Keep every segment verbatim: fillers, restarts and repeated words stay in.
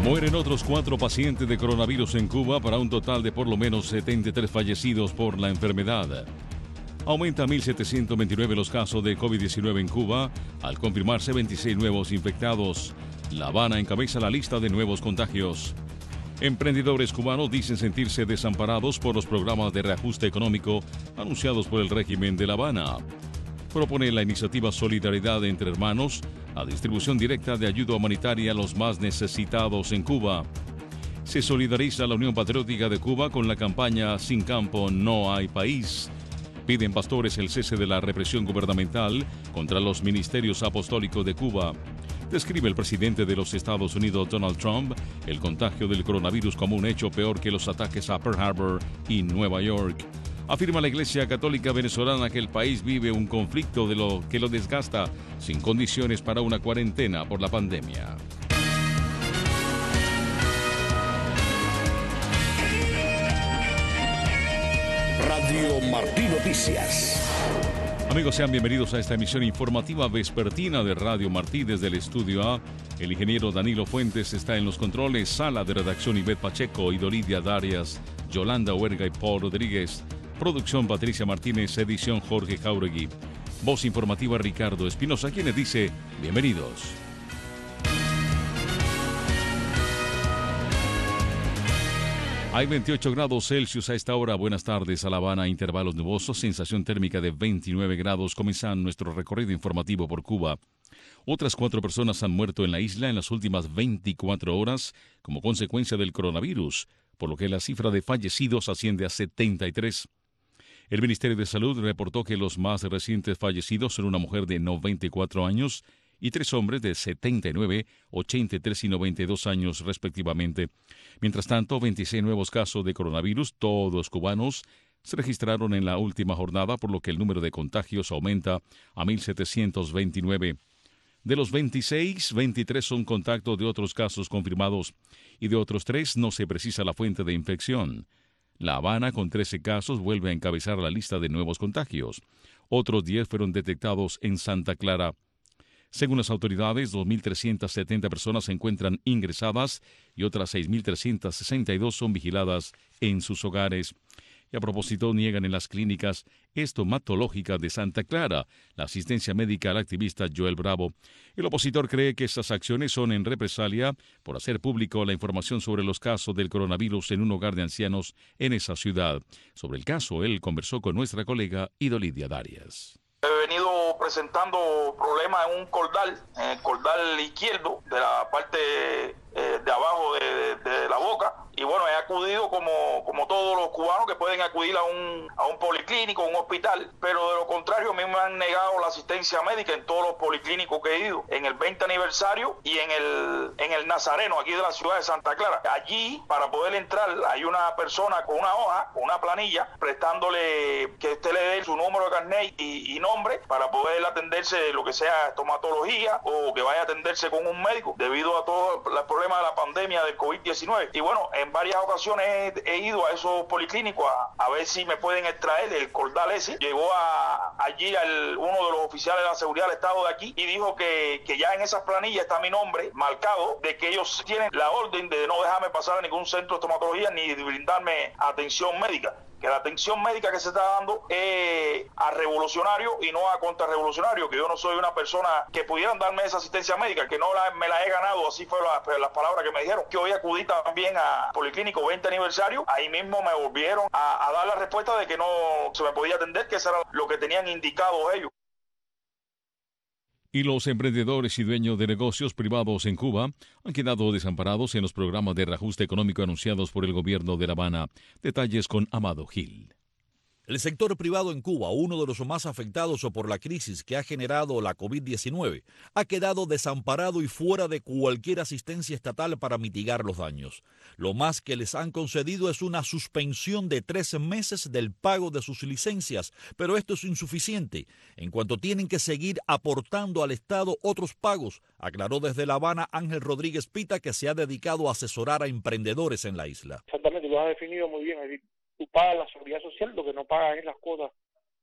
Mueren otros cuatro pacientes de coronavirus en Cuba para un total de por lo menos setenta y tres fallecidos por la enfermedad. Aumenta a mil setecientos veintinueve los casos de COVID diecinueve en Cuba, al confirmarse veintiséis nuevos infectados. La Habana encabeza la lista de nuevos contagios. Emprendedores cubanos dicen sentirse desamparados por los programas de reajuste económico anunciados por el régimen de La Habana. Propone la iniciativa Solidaridad entre Hermanos, la distribución directa de ayuda humanitaria a los más necesitados en Cuba. Se solidariza la Unión Patriótica de Cuba con la campaña Sin campo no hay país. Piden pastores el cese de la represión gubernamental contra los ministerios apostólicos de Cuba. Describe el presidente de los Estados Unidos, Donald Trump, el contagio del coronavirus como un hecho peor que los ataques a Pearl Harbor y Nueva York. Afirma la Iglesia Católica Venezolana que el país vive un conflicto de lo que lo desgasta, sin condiciones para una cuarentena por la pandemia. Radio Martí Noticias. Amigos, sean bienvenidos a esta emisión informativa vespertina de Radio Martí desde el Estudio A. El ingeniero Danilo Fuentes está en los controles, sala de redacción Ivette Pacheco, Idolidia Darias, Yolanda Huerga y Paul Rodríguez. Producción Patricia Martínez, edición Jorge Jauregui. Voz informativa Ricardo Espinosa, quien les dice bienvenidos. Hay veintiocho grados Celsius a esta hora. Buenas tardes a La Habana, intervalos nubosos, sensación térmica de veintinueve grados. Comienzan nuestro recorrido informativo por Cuba. Otras cuatro personas han muerto en la isla en las últimas veinticuatro horas como consecuencia del coronavirus, por lo que la cifra de fallecidos asciende a setenta y tres. El Ministerio de Salud reportó que los más recientes fallecidos son una mujer de noventa y cuatro años y tres hombres de setenta y nueve, ochenta y tres y noventa y dos años respectivamente. Mientras tanto, veintiséis nuevos casos de coronavirus, todos cubanos, se registraron en la última jornada, por lo que el número de contagios aumenta a mil setecientos veintinueve. De los veintiséis, veintitrés son contactos de otros casos confirmados y de otros tres no se precisa la fuente de infección. La Habana, con trece casos, vuelve a encabezar la lista de nuevos contagios. Otros diez fueron detectados en Santa Clara. Según las autoridades, dos mil trescientas setenta personas se encuentran ingresadas y otras seis mil trescientas sesenta y dos son vigiladas en sus hogares. Y a propósito, niegan en las clínicas estomatológicas de Santa Clara la asistencia médica al activista Joel Bravo. El opositor cree que estas acciones son en represalia por hacer público la información sobre los casos del coronavirus en un hogar de ancianos en esa ciudad. Sobre el caso, él conversó con nuestra colega Idolidia Darias. He venido presentando problemas en un cordal, en el cordal izquierdo de la parte eh, de abajo de, de, de la boca. Y bueno, he acudido como, como todos los cubanos que pueden acudir a un, a un policlínico, a un hospital, pero de lo contrario a mí me han negado la asistencia médica en todos los policlínicos que he ido, en el veinte aniversario y en el, en el Nazareno, aquí de la ciudad de Santa Clara. Allí, para poder entrar, hay una persona con una hoja, con una planilla, prestándole que usted le dé su número de carnet y, y nombre para poder atenderse lo que sea estomatología o que vaya a atenderse con un médico debido a todo el problema de la pandemia del COVID diecinueve. Y bueno, en varias ocasiones he, he ido a esos policlínicos a, a ver si me pueden extraer el cordal ese. Llegó a, allí al, uno de los oficiales de la seguridad del estado de aquí y dijo que, que ya en esas planillas está mi nombre marcado, de que ellos tienen la orden de no dejarme pasar a ningún centro de estomatología ni de brindarme atención médica. Que la atención médica que se está dando es a revolucionarios y no a contrarrevolucionarios, que yo no soy una persona que pudieran darme esa asistencia médica, que no la, me la he ganado, así fueron las, las palabras que me dijeron. Que hoy acudí también a Policlínico veinte aniversario, ahí mismo me volvieron a, a dar la respuesta de que no se me podía atender, que eso era lo que tenían indicado ellos. Y los emprendedores y dueños de negocios privados en Cuba han quedado desamparados en los programas de reajuste económico anunciados por el gobierno de La Habana. Detalles con Amado Gil. El sector privado en Cuba, uno de los más afectados por la crisis que ha generado la COVID diecinueve, ha quedado desamparado y fuera de cualquier asistencia estatal para mitigar los daños. Lo más que les han concedido es una suspensión de tres meses del pago de sus licencias, pero esto es insuficiente, en cuanto tienen que seguir aportando al Estado otros pagos, aclaró desde La Habana Ángel Rodríguez Pita, que se ha dedicado a asesorar a emprendedores en la isla. Exactamente, lo has definido muy bien, es decir, tú pagas la seguridad social, lo que no pagas es las cuotas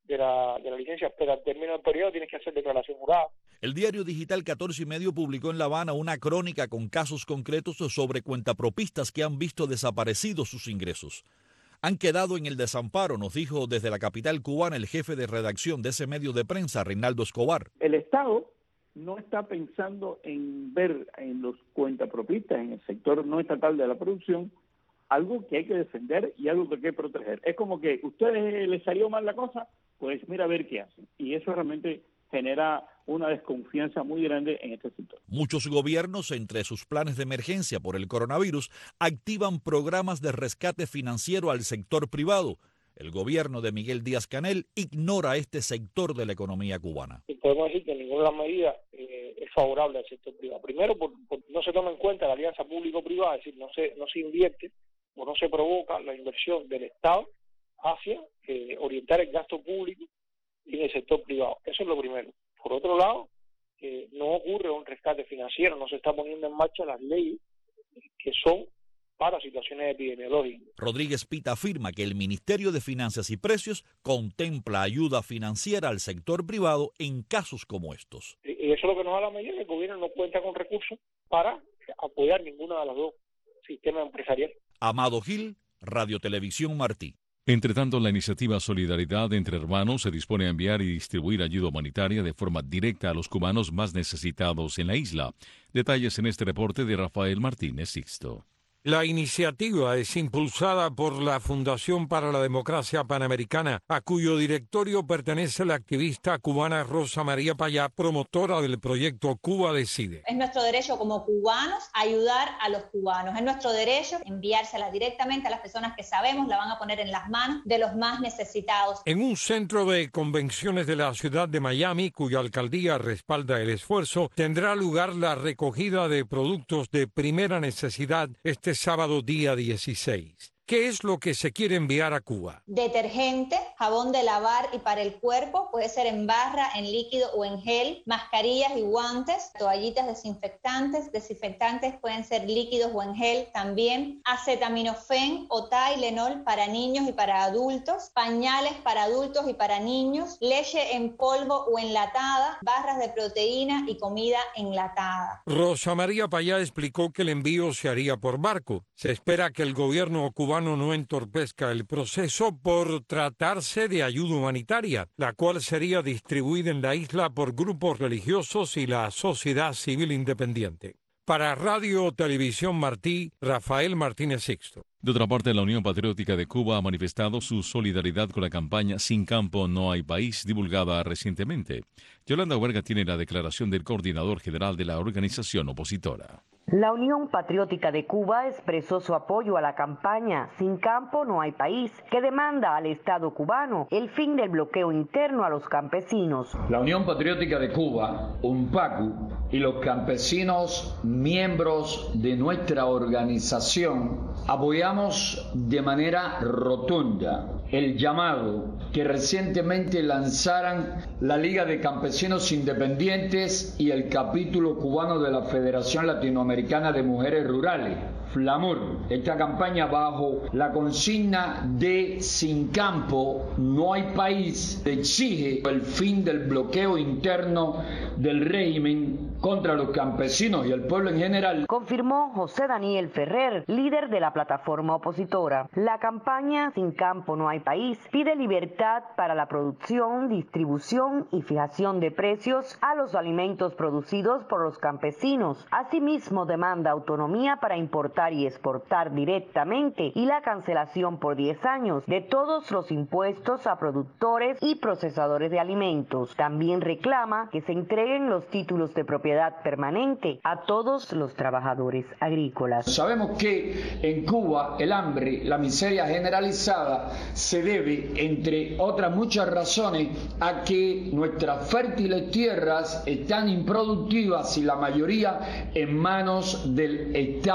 de la, de la licencia, pero al término del periodo tienes que hacer declaración jurada. El diario digital catorce y medio publicó en La Habana una crónica con casos concretos sobre cuentapropistas que han visto desaparecidos sus ingresos. Han quedado en el desamparo, nos dijo desde la capital cubana el jefe de redacción de ese medio de prensa, Reinaldo Escobar. El Estado no está pensando en ver en los cuentapropistas, en el sector no estatal de la producción, algo que hay que defender y algo que hay que proteger. Es como que a ustedes les salió mal la cosa, pues mira a ver qué hacen. Y eso realmente genera una desconfianza muy grande en este sector. Muchos gobiernos, entre sus planes de emergencia por el coronavirus, activan programas de rescate financiero al sector privado. El gobierno de Miguel Díaz-Canel ignora este sector de la economía cubana. Y podemos decir que ninguna de las medidas eh, es favorable al sector privado. Primero, por, por, no se toma en cuenta la alianza público-privada, es decir, no se, no se invierte o no se provoca la inversión del Estado hacia eh, orientar el gasto público en el sector privado. Eso es lo primero. Por otro lado, eh, no ocurre un rescate financiero, no se está poniendo en marcha las leyes que son para situaciones epidemiológicas. Rodríguez Pita afirma que el Ministerio de Finanzas y Precios contempla ayuda financiera al sector privado en casos como estos. Y eso es lo que nos da la medida, que el gobierno no cuenta con recursos para apoyar ninguno de los dos sistemas empresariales. Amado Gil, Radio Televisión Martí. Entre tanto, la iniciativa Solidaridad entre Hermanos se dispone a enviar y distribuir ayuda humanitaria de forma directa a los cubanos más necesitados en la isla. Detalles en este reporte de Rafael Martínez Sixto. La iniciativa es impulsada por la Fundación para la Democracia Panamericana, a cuyo directorio pertenece la activista cubana Rosa María Payá, promotora del proyecto Cuba Decide. Es nuestro derecho como cubanos ayudar a los cubanos. Es nuestro derecho enviársela directamente a las personas que sabemos la van a poner en las manos de los más necesitados. En un centro de convenciones de la ciudad de Miami, cuya alcaldía respalda el esfuerzo, tendrá lugar la recogida de productos de primera necesidad este sábado día dieciséis. ¿Qué es lo que se quiere enviar a Cuba? Detergente, jabón de lavar y para el cuerpo, puede ser en barra, en líquido o en gel, mascarillas y guantes, toallitas desinfectantes, desinfectantes pueden ser líquidos o en gel también, acetaminofén o Tylenol para niños y para adultos, pañales para adultos y para niños, leche en polvo o enlatada, barras de proteína y comida enlatada. Rosa María Payá explicó que el envío se haría por barco. Se espera que el gobierno cubano no entorpezca el proceso por tratarse de ayuda humanitaria, la cual sería distribuida en la isla por grupos religiosos y la sociedad civil independiente. Para Radio Televisión Martí, Rafael Martínez Sixto. De otra parte, la Unión Patriótica de Cuba ha manifestado su solidaridad con la campaña Sin Campo No Hay País, divulgada recientemente. Yolanda Huerga tiene la declaración del coordinador general de la organización opositora. La Unión Patriótica de Cuba expresó su apoyo a la campaña Sin Campo No Hay País, que demanda al Estado cubano el fin del bloqueo interno a los campesinos. La Unión Patriótica de Cuba, UNPACU, y los campesinos miembros de nuestra organización apoyamos de manera rotunda el llamado que recientemente lanzaran la Liga de Campesinos Independientes y el capítulo cubano de la Federación Latinoamericana de Mujeres Rurales, FLAMUR. Esta campaña bajo la consigna de Sin Campo No Hay País exige el fin del bloqueo interno del régimen contra los campesinos y el pueblo en general. Confirmó José Daniel Ferrer, líder de la plataforma opositora. La campaña Sin Campo No Hay País pide libertad para la producción, distribución y fijación de precios a los alimentos producidos por los campesinos. Asimismo, demanda autonomía para importar y exportar directamente y la cancelación por diez años de todos los impuestos a productores y procesadores de alimentos. También reclama que se entreguen los títulos de propiedad permanente a todos los trabajadores agrícolas. Sabemos que en Cuba el hambre, la miseria generalizada se debe, entre otras muchas razones, a que nuestras fértiles tierras están improductivas y la mayoría en manos del Estado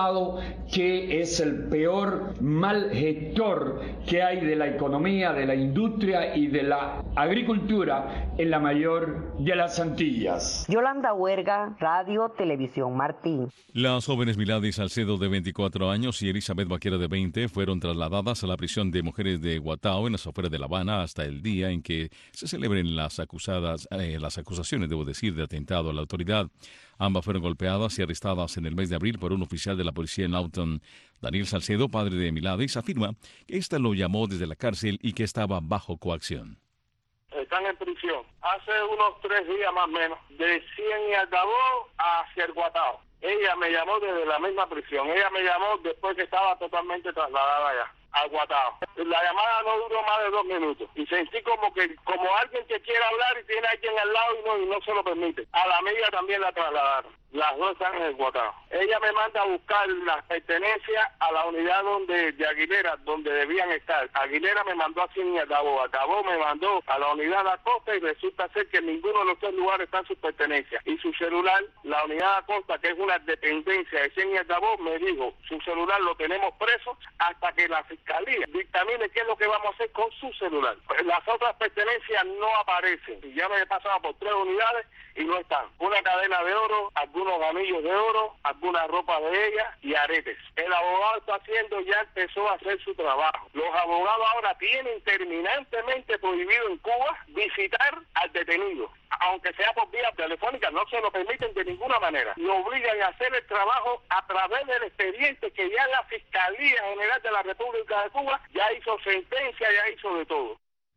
España, que es el peor mal gestor que hay de la economía, de la industria y de la agricultura en la mayor de las Antillas. Yolanda Huerga, Radio Televisión Martín. Las jóvenes Milady Salcedo, de veinticuatro años, y Elizabeth Vaquero, de veinte, fueron trasladadas a la prisión de mujeres de Guatao, en las afueras de La Habana, hasta el día en que se celebren las acusadas, eh, las acusaciones, debo decir, de atentado a la autoridad. Ambas fueron golpeadas y arrestadas en el mes de abril por un oficial de la policía en Lawton. Daniel Salcedo, padre de Milady, afirma que ésta lo llamó desde la cárcel y que estaba bajo coacción. Están en prisión hace unos tres días más o menos, de Cien y Altavoz hacia el Guatao. Ella me llamó desde la misma prisión. Ella me llamó después que estaba totalmente trasladada allá al Guatao. La llamada no duró más de dos minutos y sentí como que como alguien que quiere hablar y tiene a alguien al lado y no, y no se lo permite. A la amiga también la trasladaron. Las dos están en el Guatao. Ella me manda a buscar las pertenencias a la unidad donde de Aguilera, donde debían estar. Aguilera me mandó a Cien y Altavoz. Altavoz me mandó a la unidad de Acosta y resulta ser que en ninguno de los tres lugares están sus pertenencias. Y su celular, la unidad de Acosta, que es una dependencia de Cien y Altavoz, me dijo, su celular lo tenemos preso hasta que la fiscalía dictamine qué es lo que vamos a hacer con su celular. Pues las otras pertenencias no aparecen. Y ya me he pasado por tres unidades y no están. Una cadena de oro, algunos anillos de oro, algunas ropas de ella y aretes. El abogado está haciendo, ya empezó a hacer su trabajo. Los abogados ahora tienen terminantemente prohibido en Cuba visitar al detenido. Aunque sea por vía telefónica, no se lo permiten de ninguna manera. Y obligan a hacer el trabajo a través del expediente que ya la Fiscalía General de la República de Cuba ya hizo sentencia, ya hizo de todo.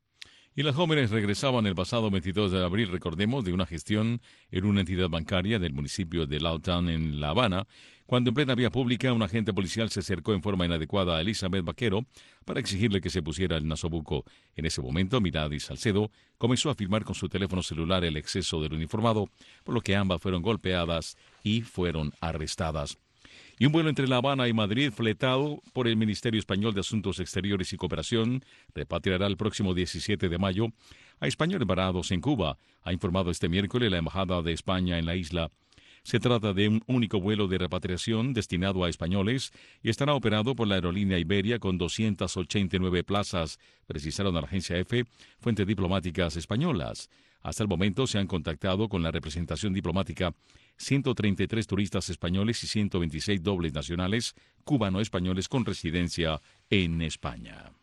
Y las jóvenes regresaban el pasado veintidós de abril, recordemos, de una gestión en una entidad bancaria del municipio de Lawton, en La Habana, cuando en plena vía pública un agente policial se acercó en forma inadecuada a Elizabeth Vaquero para exigirle que se pusiera el nasobuco. En ese momento, Milady Salcedo comenzó a filmar con su teléfono celular el exceso del uniformado, por lo que ambas fueron golpeadas y fueron arrestadas. Y un vuelo entre La Habana y Madrid, fletado por el Ministerio Español de Asuntos Exteriores y Cooperación, repatriará el próximo diecisiete de mayo a españoles varados en Cuba, ha informado este miércoles la Embajada de España en la isla. Se trata de un único vuelo de repatriación destinado a españoles y estará operado por la aerolínea Iberia con doscientas ochenta y nueve plazas, precisaron a la agencia EFE fuentes diplomáticas españolas. Hasta el momento se han contactado con la representación diplomática ciento treinta y tres turistas españoles y ciento veintiséis dobles nacionales cubano-españoles con residencia en España.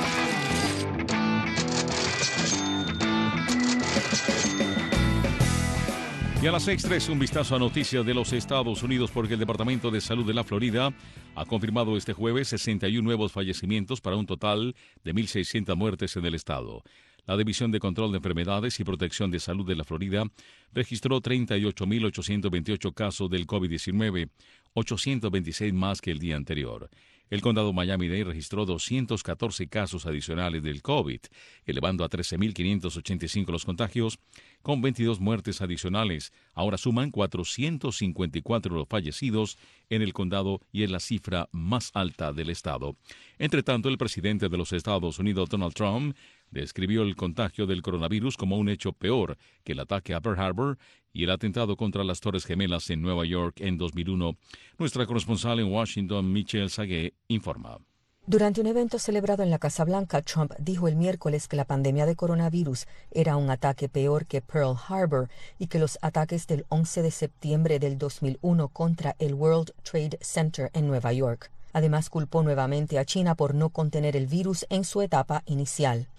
Y a las seis tres, un vistazo a noticias de los Estados Unidos, porque el Departamento de Salud de la Florida ha confirmado este jueves sesenta y uno nuevos fallecimientos para un total de mil seiscientas muertes en el estado. La División de Control de Enfermedades y Protección de Salud de la Florida registró treinta y ocho mil ochocientos veintiocho casos del COVID diecinueve, ochocientos veintiséis más que el día anterior. El condado Miami-Dade registró doscientos catorce casos adicionales del COVID, elevando a trece mil quinientos ochenta y cinco los contagios, con veintidós muertes adicionales. Ahora suman cuatrocientos cincuenta y cuatro los fallecidos en el condado y es la cifra más alta del estado. Entre tanto, el presidente de los Estados Unidos, Donald Trump, describió el contagio del coronavirus como un hecho peor que el ataque a Pearl Harbor y el atentado contra las Torres Gemelas en Nueva York en dos mil uno. Nuestra corresponsal en Washington, Michelle Sagué, informa. Durante un evento celebrado en la Casa Blanca, Trump dijo el miércoles que la pandemia de coronavirus era un ataque peor que Pearl Harbor y que los ataques del once de septiembre del dos mil uno contra el World Trade Center en Nueva York. Además, culpó nuevamente a China por no contener el virus en su etapa inicial.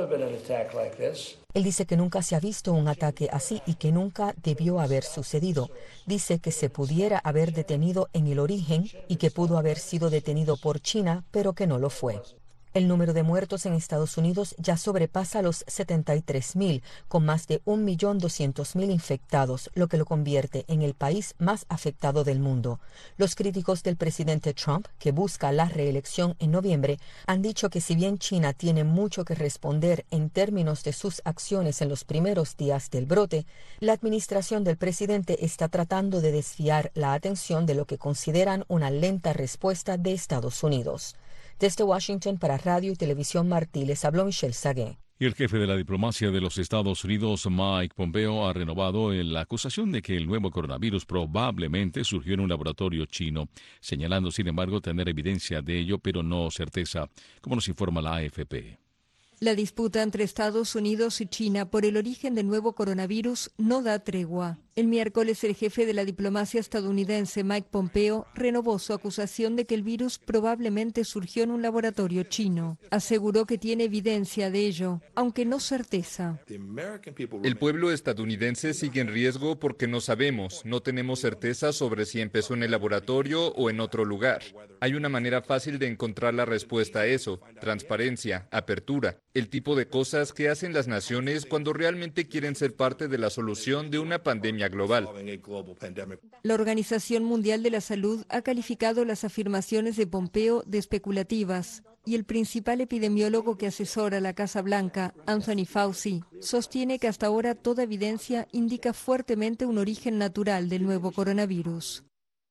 Él dice que nunca se ha visto un ataque así y que nunca debió haber sucedido. Dice que se pudiera haber detenido en el origen y que pudo haber sido detenido por China, pero que no lo fue. El número de muertos en Estados Unidos ya sobrepasa los setenta y tres mil, con más de un millón doscientos mil infectados, lo que lo convierte en el país más afectado del mundo. Los críticos del presidente Trump, que busca la reelección en noviembre, han dicho que si bien China tiene mucho que responder en términos de sus acciones en los primeros días del brote, la administración del presidente está tratando de desviar la atención de lo que consideran una lenta respuesta de Estados Unidos. Desde Washington para Radio y Televisión Martí les habló Michelle Sagué. Y el jefe de la diplomacia de los Estados Unidos, Mike Pompeo, ha renovado la acusación de que el nuevo coronavirus probablemente surgió en un laboratorio chino, señalando, sin embargo, tener evidencia de ello, pero no certeza, como nos informa la A F P. La disputa entre Estados Unidos y China por el origen del nuevo coronavirus no da tregua. El miércoles, el jefe de la diplomacia estadounidense, Mike Pompeo, renovó su acusación de que el virus probablemente surgió en un laboratorio chino. Aseguró que tiene evidencia de ello, aunque no certeza. El pueblo estadounidense sigue en riesgo porque no sabemos, no tenemos certeza sobre si empezó en el laboratorio o en otro lugar. Hay una manera fácil de encontrar la respuesta a eso: transparencia, apertura, el tipo de cosas que hacen las naciones cuando realmente quieren ser parte de la solución de una pandemia global. La Organización Mundial de la Salud ha calificado las afirmaciones de Pompeo de especulativas, y el principal epidemiólogo que asesora la Casa Blanca, Anthony Fauci, sostiene que hasta ahora toda evidencia indica fuertemente un origen natural del nuevo coronavirus.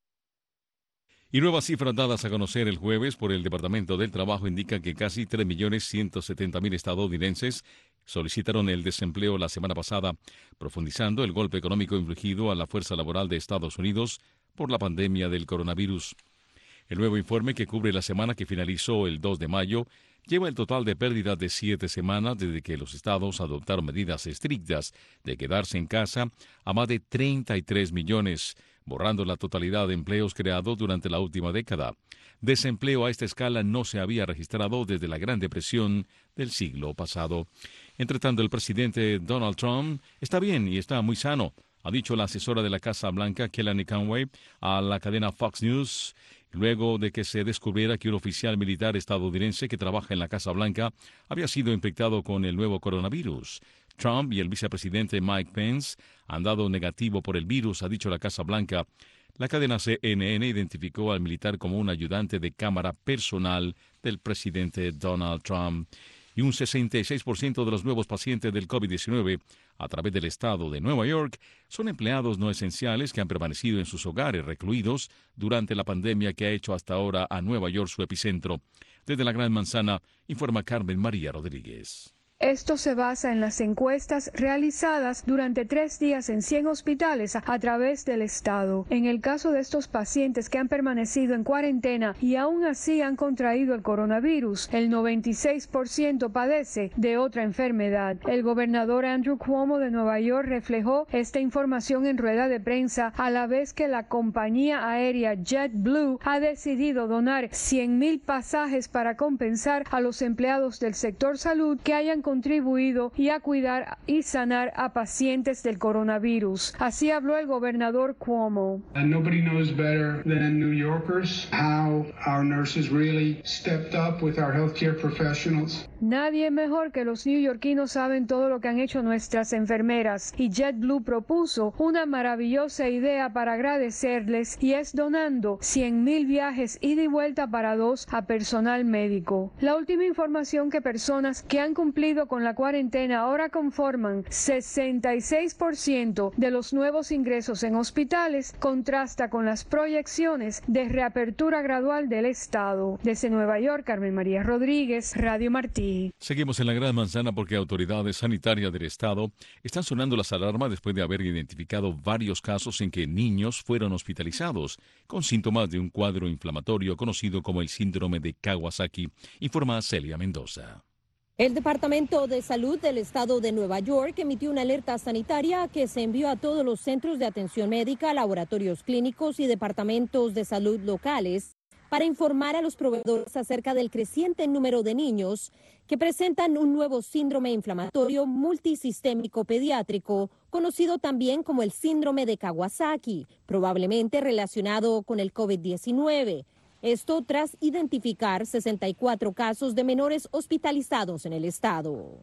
Y nuevas cifras dadas a conocer el jueves por el Departamento del Trabajo indican que casi tres millones ciento setenta mil estadounidenses solicitaron el desempleo la semana pasada, profundizando el golpe económico infligido a la fuerza laboral de Estados Unidos por la pandemia del coronavirus. El nuevo informe, que cubre la semana que finalizó el dos de mayo, lleva el total de pérdidas de siete semanas desde que los estados adoptaron medidas estrictas de quedarse en casa a más de treinta y tres millones, borrando la totalidad de empleos creados durante la última década. Desempleo a esta escala no se había registrado desde la Gran Depresión del siglo pasado. Entre tanto, el presidente Donald Trump está bien y está muy sano, ha dicho la asesora de la Casa Blanca, Kellyanne Conway, a la cadena Fox News, luego de que se descubriera que un oficial militar estadounidense que trabaja en la Casa Blanca había sido infectado con el nuevo coronavirus. Trump y el vicepresidente Mike Pence han dado negativo por el virus, ha dicho la Casa Blanca. La cadena C N N identificó al militar como un ayudante de cámara personal del presidente Donald Trump. Y un sesenta y seis por ciento de los nuevos pacientes del COVID diecinueve a través del estado de Nueva York son empleados no esenciales que han permanecido en sus hogares recluidos durante la pandemia que ha hecho hasta ahora a Nueva York su epicentro. Desde la Gran Manzana, informa Carmen María Rodríguez. Esto se basa en las encuestas realizadas durante tres días en cien hospitales a través del estado. En el caso de estos pacientes que han permanecido en cuarentena y aún así han contraído el coronavirus, el noventa y seis por ciento padece de otra enfermedad. El gobernador Andrew Cuomo de Nueva York reflejó esta información en rueda de prensa a la vez que la compañía aérea JetBlue ha decidido donar cien mil pasajes para compensar a los empleados del sector salud que hayan contribuido y a cuidar y sanar a pacientes del coronavirus. Así habló el gobernador Cuomo. And nobody knows better than New Yorkers how our nurses really stepped up with our healthcare professionals. Nadie mejor que los neoyorquinos saben todo lo que han hecho nuestras enfermeras, y JetBlue propuso una maravillosa idea para agradecerles, y es donando cien mil viajes ida y vuelta para dos a personal médico. La última información, que personas que han cumplido con la cuarentena ahora conforman sesenta y seis por ciento de los nuevos ingresos en hospitales, contrasta con las proyecciones de reapertura gradual del estado. Desde Nueva York, Carmen María Rodríguez, Radio Martí. Seguimos en la Gran Manzana porque autoridades sanitarias del estado están sonando las alarmas después de haber identificado varios casos en que niños fueron hospitalizados con síntomas de un cuadro inflamatorio conocido como el síndrome de Kawasaki, informa Celia Mendoza. El Departamento de Salud del Estado de Nueva York emitió una alerta sanitaria que se envió a todos los centros de atención médica, laboratorios clínicos y departamentos de salud locales para informar a los proveedores acerca del creciente número de niños que presentan un nuevo síndrome inflamatorio multisistémico pediátrico, conocido también como el síndrome de Kawasaki, probablemente relacionado con el COVID diecinueve. Esto tras identificar sesenta y cuatro casos de menores hospitalizados en el estado.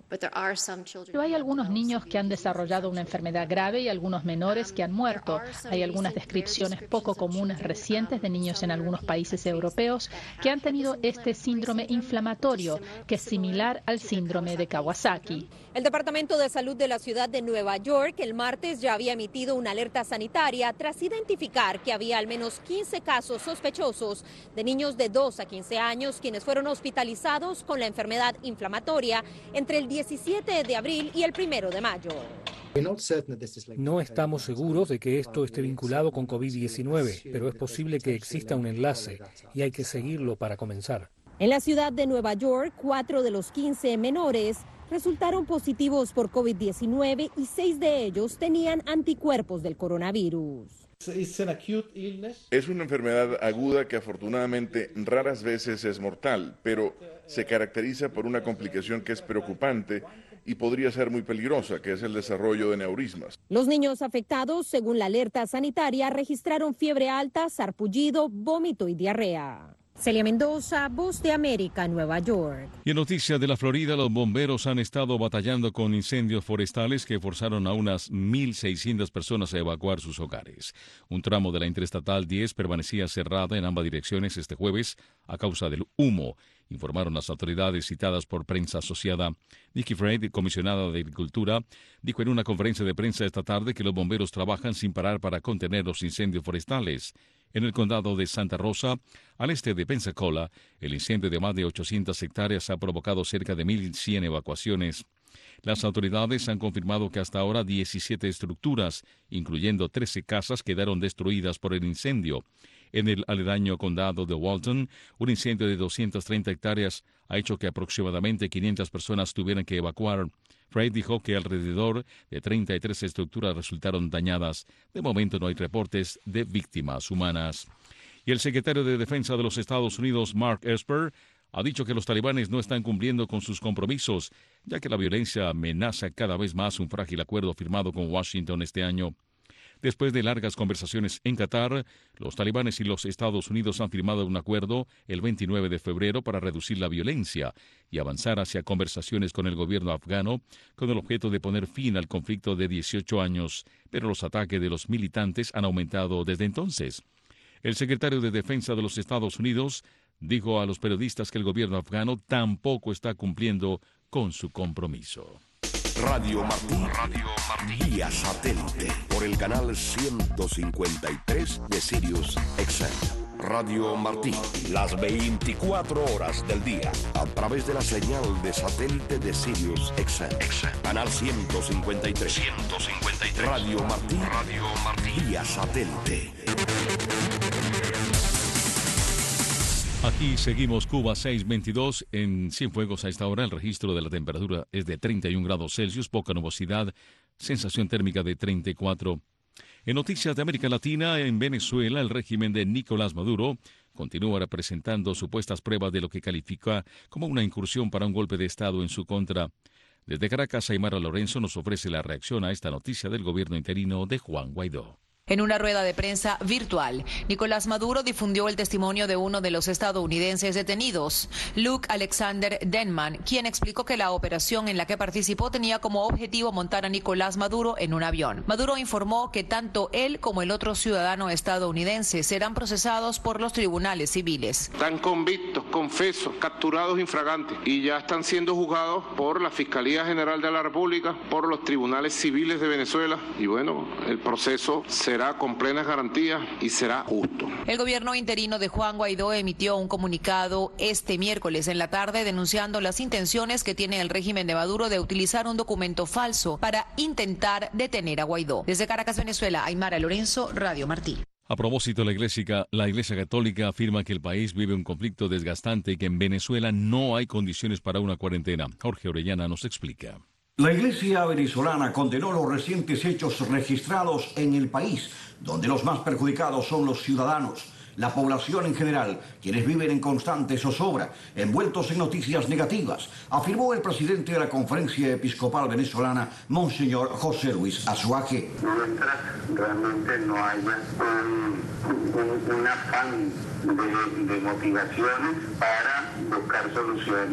Pero hay algunos niños que han desarrollado una enfermedad grave y algunos menores que han muerto. Hay algunas descripciones poco comunes recientes de niños en algunos países europeos que han tenido este síndrome inflamatorio, que es similar al síndrome de Kawasaki. El Departamento de Salud de la ciudad de Nueva York el martes ya había emitido una alerta sanitaria tras identificar que había al menos quince casos sospechosos de niños de dos a quince años quienes fueron hospitalizados con la enfermedad inflamatoria entre el diecisiete de abril y el primero de mayo. No estamos seguros de que esto esté vinculado con COVID diecinueve, pero es posible que exista un enlace y hay que seguirlo para comenzar. En la ciudad de Nueva York, cuatro de los quince menores resultaron positivos por COVID diecinueve y seis de ellos tenían anticuerpos del coronavirus. Es una enfermedad aguda que afortunadamente raras veces es mortal, pero se caracteriza por una complicación que es preocupante y podría ser muy peligrosa, que es el desarrollo de neurismas. Los niños afectados, según la alerta sanitaria, registraron fiebre alta, sarpullido, vómito y diarrea. Celia Mendoza, Voz de América, Nueva York. Y en noticias de la Florida, los bomberos han estado batallando con incendios forestales que forzaron a unas mil seiscientas personas a evacuar sus hogares. Un tramo de la Interestatal diez permanecía cerrada en ambas direcciones este jueves a causa del humo, informaron las autoridades citadas por prensa asociada. Nikki Fried, comisionada de Agricultura, dijo en una conferencia de prensa esta tarde que los bomberos trabajan sin parar para contener los incendios forestales. En el condado de Santa Rosa, al este de Pensacola, el incendio de más de ochocientas hectáreas ha provocado cerca de mil cien evacuaciones. Las autoridades han confirmado que hasta ahora diecisiete estructuras, incluyendo trece casas, quedaron destruidas por el incendio. En el aledaño condado de Walton, un incendio de doscientas treinta hectáreas ha hecho que aproximadamente quinientas personas tuvieran que evacuar. Frey dijo que alrededor de treinta y tres estructuras resultaron dañadas. De momento no hay reportes de víctimas humanas. Y el secretario de Defensa de los Estados Unidos, Mark Esper, ha dicho que los talibanes no están cumpliendo con sus compromisos, ya que la violencia amenaza cada vez más un frágil acuerdo firmado con Washington este año. Después de largas conversaciones en Qatar, los talibanes y los Estados Unidos han firmado un acuerdo el veintinueve de febrero para reducir la violencia y avanzar hacia conversaciones con el gobierno afgano con el objeto de poner fin al conflicto de dieciocho años, pero los ataques de los militantes han aumentado desde entonces. El secretario de Defensa de los Estados Unidos dijo a los periodistas que el gobierno afgano tampoco está cumpliendo con su compromiso. Radio Martí, Radio Martí, vía satélite, por el canal ciento cincuenta y tres de Sirius X M. Radio Martí, las veinticuatro horas del día, a través de la señal de satélite de Sirius X M. Canal ciento cincuenta y tres. ciento cincuenta y tres. Radio Martí, Radio Martí, vía satélite. Aquí seguimos Cuba seiscientos veintidós en Cienfuegos a esta hora. El registro de la temperatura es de treinta y un grados Celsius, poca nubosidad, sensación térmica de treinta y cuatro. En noticias de América Latina, en Venezuela, el régimen de Nicolás Maduro continúa presentando supuestas pruebas de lo que califica como una incursión para un golpe de Estado en su contra. Desde Caracas, Aymara Lorenzo nos ofrece la reacción a esta noticia del gobierno interino de Juan Guaidó. En una rueda de prensa virtual, Nicolás Maduro difundió el testimonio de uno de los estadounidenses detenidos, Luke Alexander Denman, quien explicó que la operación en la que participó tenía como objetivo montar a Nicolás Maduro en un avión. Maduro informó que tanto él como el otro ciudadano estadounidense serán procesados por los tribunales civiles. Están convictos, confesos, capturados infraganti y ya están siendo juzgados por la Fiscalía General de la República, por los tribunales civiles de Venezuela y bueno, el proceso se será con plenas garantías y será justo. El gobierno interino de Juan Guaidó emitió un comunicado este miércoles en la tarde denunciando las intenciones que tiene el régimen de Maduro de utilizar un documento falso para intentar detener a Guaidó. Desde Caracas, Venezuela, Aymara Lorenzo, Radio Martí. A propósito, la Iglesia, la Iglesia Católica afirma que el país vive un conflicto desgastante y que en Venezuela no hay condiciones para una cuarentena. Jorge Orellana nos explica. La Iglesia venezolana condenó los recientes hechos registrados en el país, donde los más perjudicados son los ciudadanos, la población en general, quienes viven en constante zozobra, envueltos en noticias negativas, afirmó el presidente de la Conferencia Episcopal Venezolana, Monseñor José Luis Azuaje. Realmente no hay un, un, un afán de, de motivaciones para buscar soluciones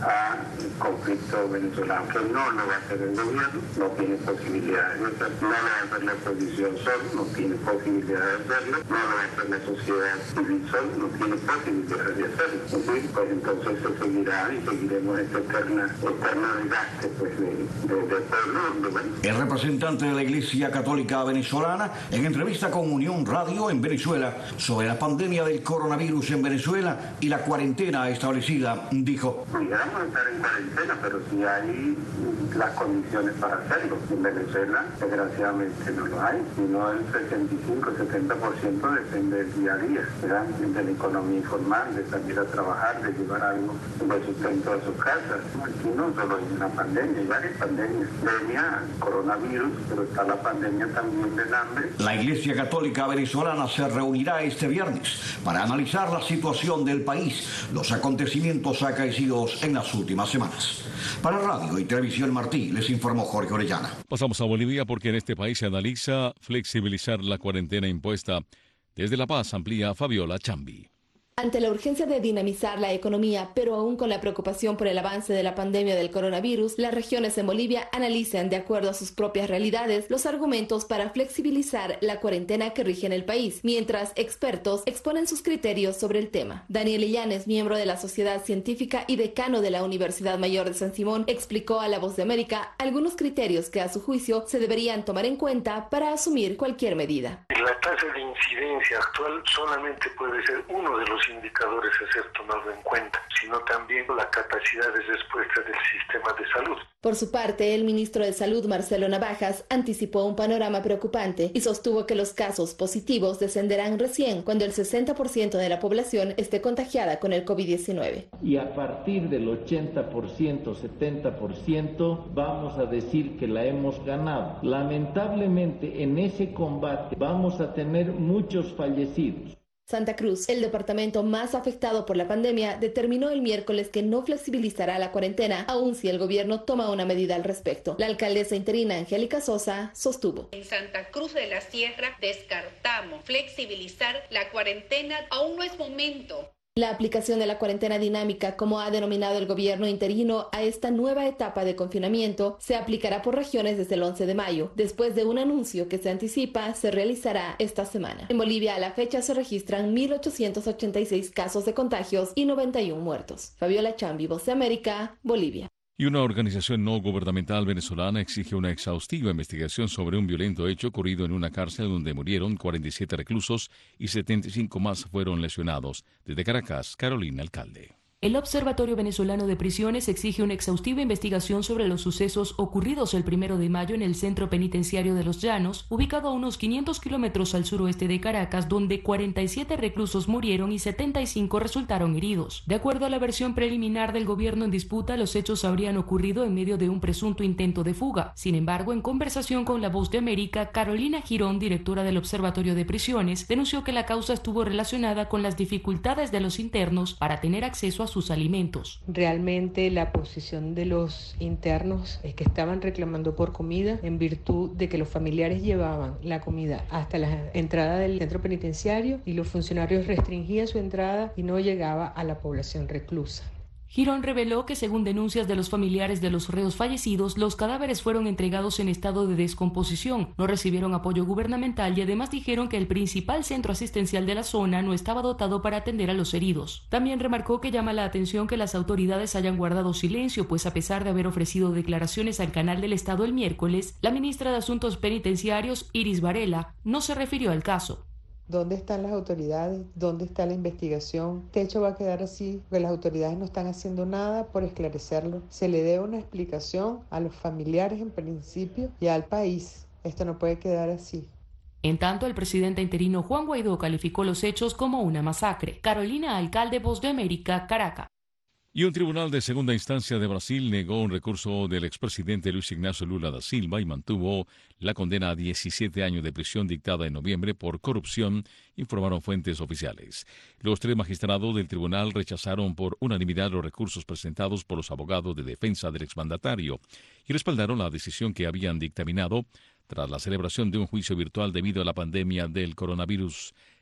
al conflicto venezolano, que no lo va a hacer el gobierno, no tiene posibilidades de hacerlo, no lo va a hacer la oposición solo, no tiene posibilidades de hacerlo, no lo va a hacer la sociedad civil solo, no tiene posibilidades de hacerlo. ¿Sí? Pues entonces se seguirá y seguiremos esta eterna, eterna desgaste pues, de, de, del pueblo. Bueno. El representante de la Iglesia Católica Venezolana, en entrevista con Unión Radio en Venezuela sobre la pandemia del coronavirus en Venezuela y la cuarentena establecida, dijo: pudiéramos estar en cuarentena, pero si hay las condiciones para hacerlo. En Venezuela, desgraciadamente, no lo hay, sino el sesenta y cinco a setenta por ciento depende del día a día, ¿verdad? De la economía informal, de salir a trabajar, de llevar algo de sustento a sus casas. Aquí no solo hay una pandemia, hay varias pandemias. Pandemia, coronavirus, pero está la pandemia también del hambre. La Iglesia Católica Venezolana se reunirá este viernes para analizar la situación del país, los acontecimientos acaecidos en las últimas semanas. Para Radio y Televisión Martí, les informó Jorge Orellana. Pasamos a Bolivia porque en este país se analiza flexibilizar la cuarentena impuesta. Desde La Paz amplía Fabiola Chambi. Ante la urgencia de dinamizar la economía, pero aún con la preocupación por el avance de la pandemia del coronavirus, las regiones en Bolivia analizan, de acuerdo a sus propias realidades, los argumentos para flexibilizar la cuarentena que rige en el país, mientras expertos exponen sus criterios sobre el tema. Daniel Illanes, miembro de la Sociedad Científica y decano de la Universidad Mayor de San Simón, explicó a La Voz de América algunos criterios que a su juicio se deberían tomar en cuenta para asumir cualquier medida. La tasa de incidencia actual solamente puede ser uno de los indicadores a ser tomado en cuenta, sino también la capacidad de respuesta del sistema de salud. Por su parte, el ministro de Salud, Marcelo Navajas, anticipó un panorama preocupante y sostuvo que los casos positivos descenderán recién cuando el sesenta por ciento de la población esté contagiada con el COVID diecinueve. Y a partir del ochenta por ciento, setenta por ciento, vamos a decir que la hemos ganado. Lamentablemente, en ese combate vamos a tener muchos fallecidos. Santa Cruz, el departamento más afectado por la pandemia, determinó el miércoles que no flexibilizará la cuarentena, aun si el gobierno toma una medida al respecto. La alcaldesa interina Angélica Sosa sostuvo: en Santa Cruz de la Sierra descartamos flexibilizar la cuarentena, aún no es momento. La aplicación de la cuarentena dinámica, como ha denominado el gobierno interino a esta nueva etapa de confinamiento, se aplicará por regiones desde el once de mayo, después de un anuncio que se anticipa se realizará esta semana. En Bolivia, a la fecha se registran mil ochocientos ochenta y seis casos de contagios y noventa y uno muertos. Fabiola Chambi, Voz de América, Bolivia. Y una organización no gubernamental venezolana exige una exhaustiva investigación sobre un violento hecho ocurrido en una cárcel donde murieron cuarenta y siete reclusos y setenta y cinco más fueron lesionados. Desde Caracas, Carolina Alcalde. El Observatorio Venezolano de Prisiones exige una exhaustiva investigación sobre los sucesos ocurridos el primero de mayo en el Centro Penitenciario de Los Llanos, ubicado a unos quinientos kilómetros al suroeste de Caracas, donde cuarenta y siete reclusos murieron y setenta y cinco resultaron heridos. De acuerdo a la versión preliminar del gobierno en disputa, los hechos habrían ocurrido en medio de un presunto intento de fuga. Sin embargo, en conversación con La Voz de América, Carolina Girón, directora del Observatorio de Prisiones, denunció que la causa estuvo relacionada con las dificultades de los internos para tener acceso a sus alimentos. Realmente la posición de los internos es que estaban reclamando por comida en virtud de que los familiares llevaban la comida hasta la entrada del centro penitenciario y los funcionarios restringían su entrada y no llegaba a la población reclusa. Girón reveló que, según denuncias de los familiares de los reos fallecidos, los cadáveres fueron entregados en estado de descomposición, no recibieron apoyo gubernamental y además dijeron que el principal centro asistencial de la zona no estaba dotado para atender a los heridos. También remarcó que llama la atención que las autoridades hayan guardado silencio, pues a pesar de haber ofrecido declaraciones al canal del Estado el miércoles, la ministra de Asuntos Penitenciarios, Iris Varela, no se refirió al caso. ¿Dónde están las autoridades? ¿Dónde está la investigación? Este hecho va a quedar así, porque las autoridades no están haciendo nada por esclarecerlo. Se le debe una explicación a los familiares en principio y al país. Esto no puede quedar así. En tanto, el presidente interino Juan Guaidó calificó los hechos como una masacre. Carolina Alcalde, Voz de América, Caracas. Y un tribunal de segunda instancia de Brasil negó un recurso del expresidente Luis Ignacio Lula da Silva y mantuvo la condena a diecisiete años de prisión dictada en noviembre por corrupción, informaron fuentes oficiales. Los tres magistrados del tribunal rechazaron por unanimidad los recursos presentados por los abogados de defensa del exmandatario y respaldaron la decisión que habían dictaminado tras la celebración de un juicio virtual debido a la pandemia del coronavirus.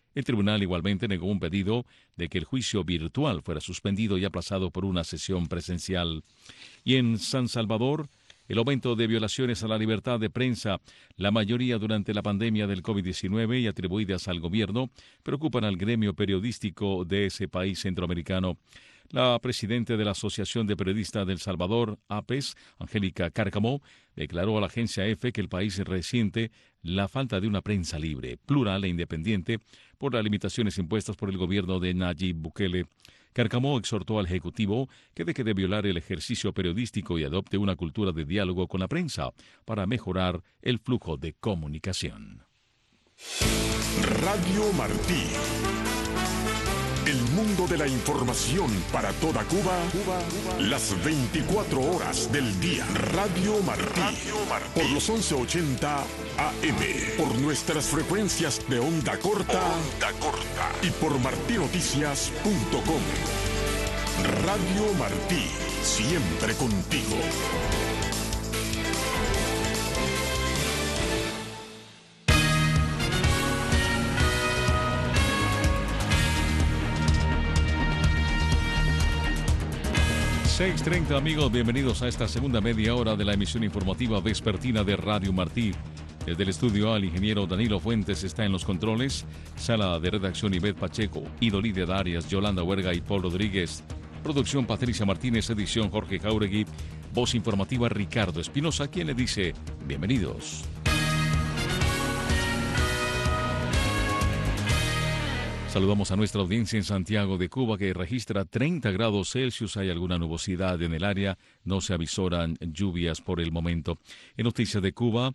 El tribunal igualmente negó un pedido de que el juicio virtual fuera suspendido y aplazado por una sesión presencial. Y en San Salvador, el aumento de violaciones a la libertad de prensa, la mayoría durante la pandemia del COVID diecinueve y atribuidas al gobierno, preocupan al gremio periodístico de ese país centroamericano. La presidenta de la Asociación de Periodistas de El Salvador, A P E S, Angélica Cárcamo, declaró a la agencia EFE que el país resiente la falta de una prensa libre, plural e independiente por las limitaciones impuestas por el gobierno de Nayib Bukele. Cárcamo exhortó al Ejecutivo que deje de violar el ejercicio periodístico y adopte una cultura de diálogo con la prensa para mejorar el flujo de comunicación. Radio Martí. El mundo de la información para toda Cuba, Cuba, Cuba, las veinticuatro horas del día. Radio Martí, Radio Martí, por los once ochenta A M, por nuestras frecuencias de onda corta, onda corta y por martinoticias punto com. Radio Martí, siempre contigo. seis treinta amigos, bienvenidos a esta segunda media hora de la emisión informativa vespertina de Radio Martí. Desde el estudio A, el ingeniero Danilo Fuentes está en los controles, sala de redacción Ivette Pacheco, Idolide Darias, Yolanda Huerga y Paul Rodríguez. Producción Patricia Martínez, edición Jorge Jauregui, voz informativa Ricardo Espinosa, quien le dice bienvenidos. Saludamos a nuestra audiencia en Santiago de Cuba, que registra treinta grados Celsius. Hay alguna nubosidad en el área. No se avisoran lluvias por el momento. En noticias de Cuba,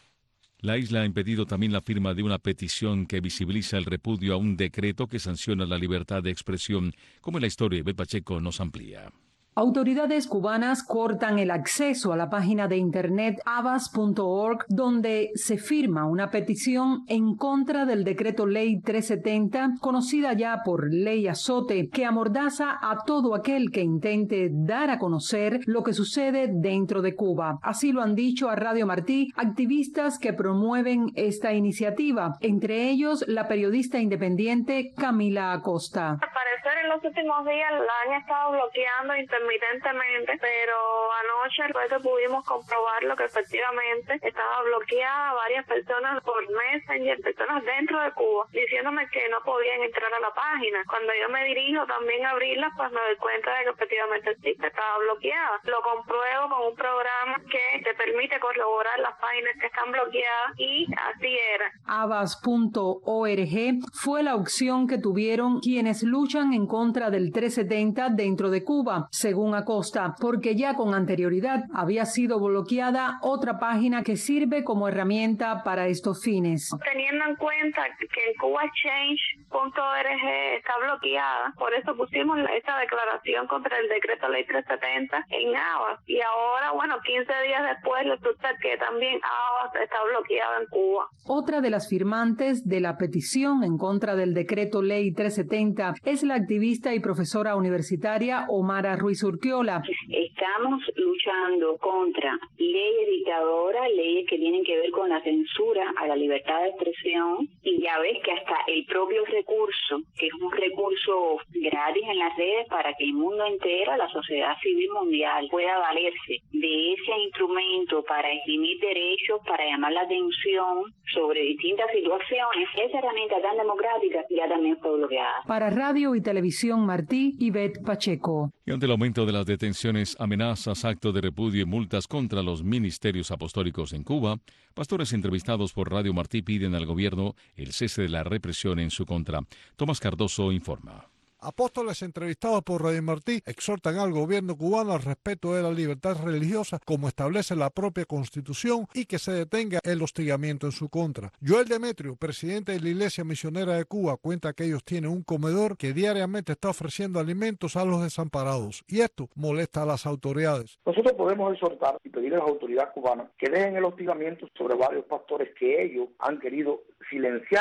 la isla ha impedido también la firma de una petición que visibiliza el repudio a un decreto que sanciona la libertad de expresión. Como en la historia, Ivette Pacheco nos amplía. Autoridades cubanas cortan el acceso a la página de internet abas punto org, donde se firma una petición en contra del decreto ley trescientos setenta, conocida ya por ley Azote, que amordaza a todo aquel que intente dar a conocer lo que sucede dentro de Cuba. Así lo han dicho a Radio Martí activistas que promueven esta iniciativa, entre ellos la periodista independiente Camila Acosta. Al parecer en los últimos días la han estado bloqueando intermitentemente, pero anoche pues pudimos comprobarlo que efectivamente estaba bloqueada a varias personas por Messenger, personas dentro de Cuba, diciéndome que no podían entrar a la página. Cuando yo me dirijo también a abrirla, pues me doy cuenta de que efectivamente sí, que estaba bloqueada. Lo compruebo con un programa que te permite corroborar las páginas que están bloqueadas y así era. abas punto org fue la opción que tuvieron quienes luchan en contra del trescientos setenta dentro de Cuba, según Acosta, porque ya con anterioridad había sido bloqueada otra página que sirve como herramienta para estos fines. Teniendo en cuenta que cuba change punto org está bloqueada, por eso pusimos esta declaración contra el decreto ley trescientos setenta en Abas, y ahora, bueno, quince días después resulta que también Abas está bloqueada en Cuba. Otra de las firmantes de la petición en contra del decreto ley trescientos setenta es la activista y profesora universitaria Omara Ruiz Urquiola. Estamos luchando contra leyes dictadoras, leyes que tienen que ver con la censura a la libertad de expresión, y ya ves que hasta el propio recurso, que es un recurso gratis en las redes para que el mundo entero, la sociedad civil mundial, pueda valerse de ese instrumento para esgrimir derechos, para llamar la atención sobre distintas situaciones, esa herramienta tan democrática ya también fue bloqueada. Para Radio y Televisión Martí, Ivette Pacheco. Y ante el aumento de las detenciones, amenazas, actos de repudio y multas contra los ministerios apostólicos en Cuba, pastores entrevistados por Radio Martí piden al gobierno el cese de la represión en su contra. Tomás Cardoso informa. Apóstoles entrevistados por Radio Martí exhortan al gobierno cubano al respeto de la libertad religiosa como establece la propia Constitución y que se detenga el hostigamiento en su contra. Joel Demetrio, presidente de la Iglesia Misionera de Cuba, cuenta que ellos tienen un comedor que diariamente está ofreciendo alimentos a los desamparados y esto molesta a las autoridades. Nosotros podemos exhortar y pedir a las autoridades cubanas que dejen el hostigamiento sobre varios pastores que ellos han querido silenciar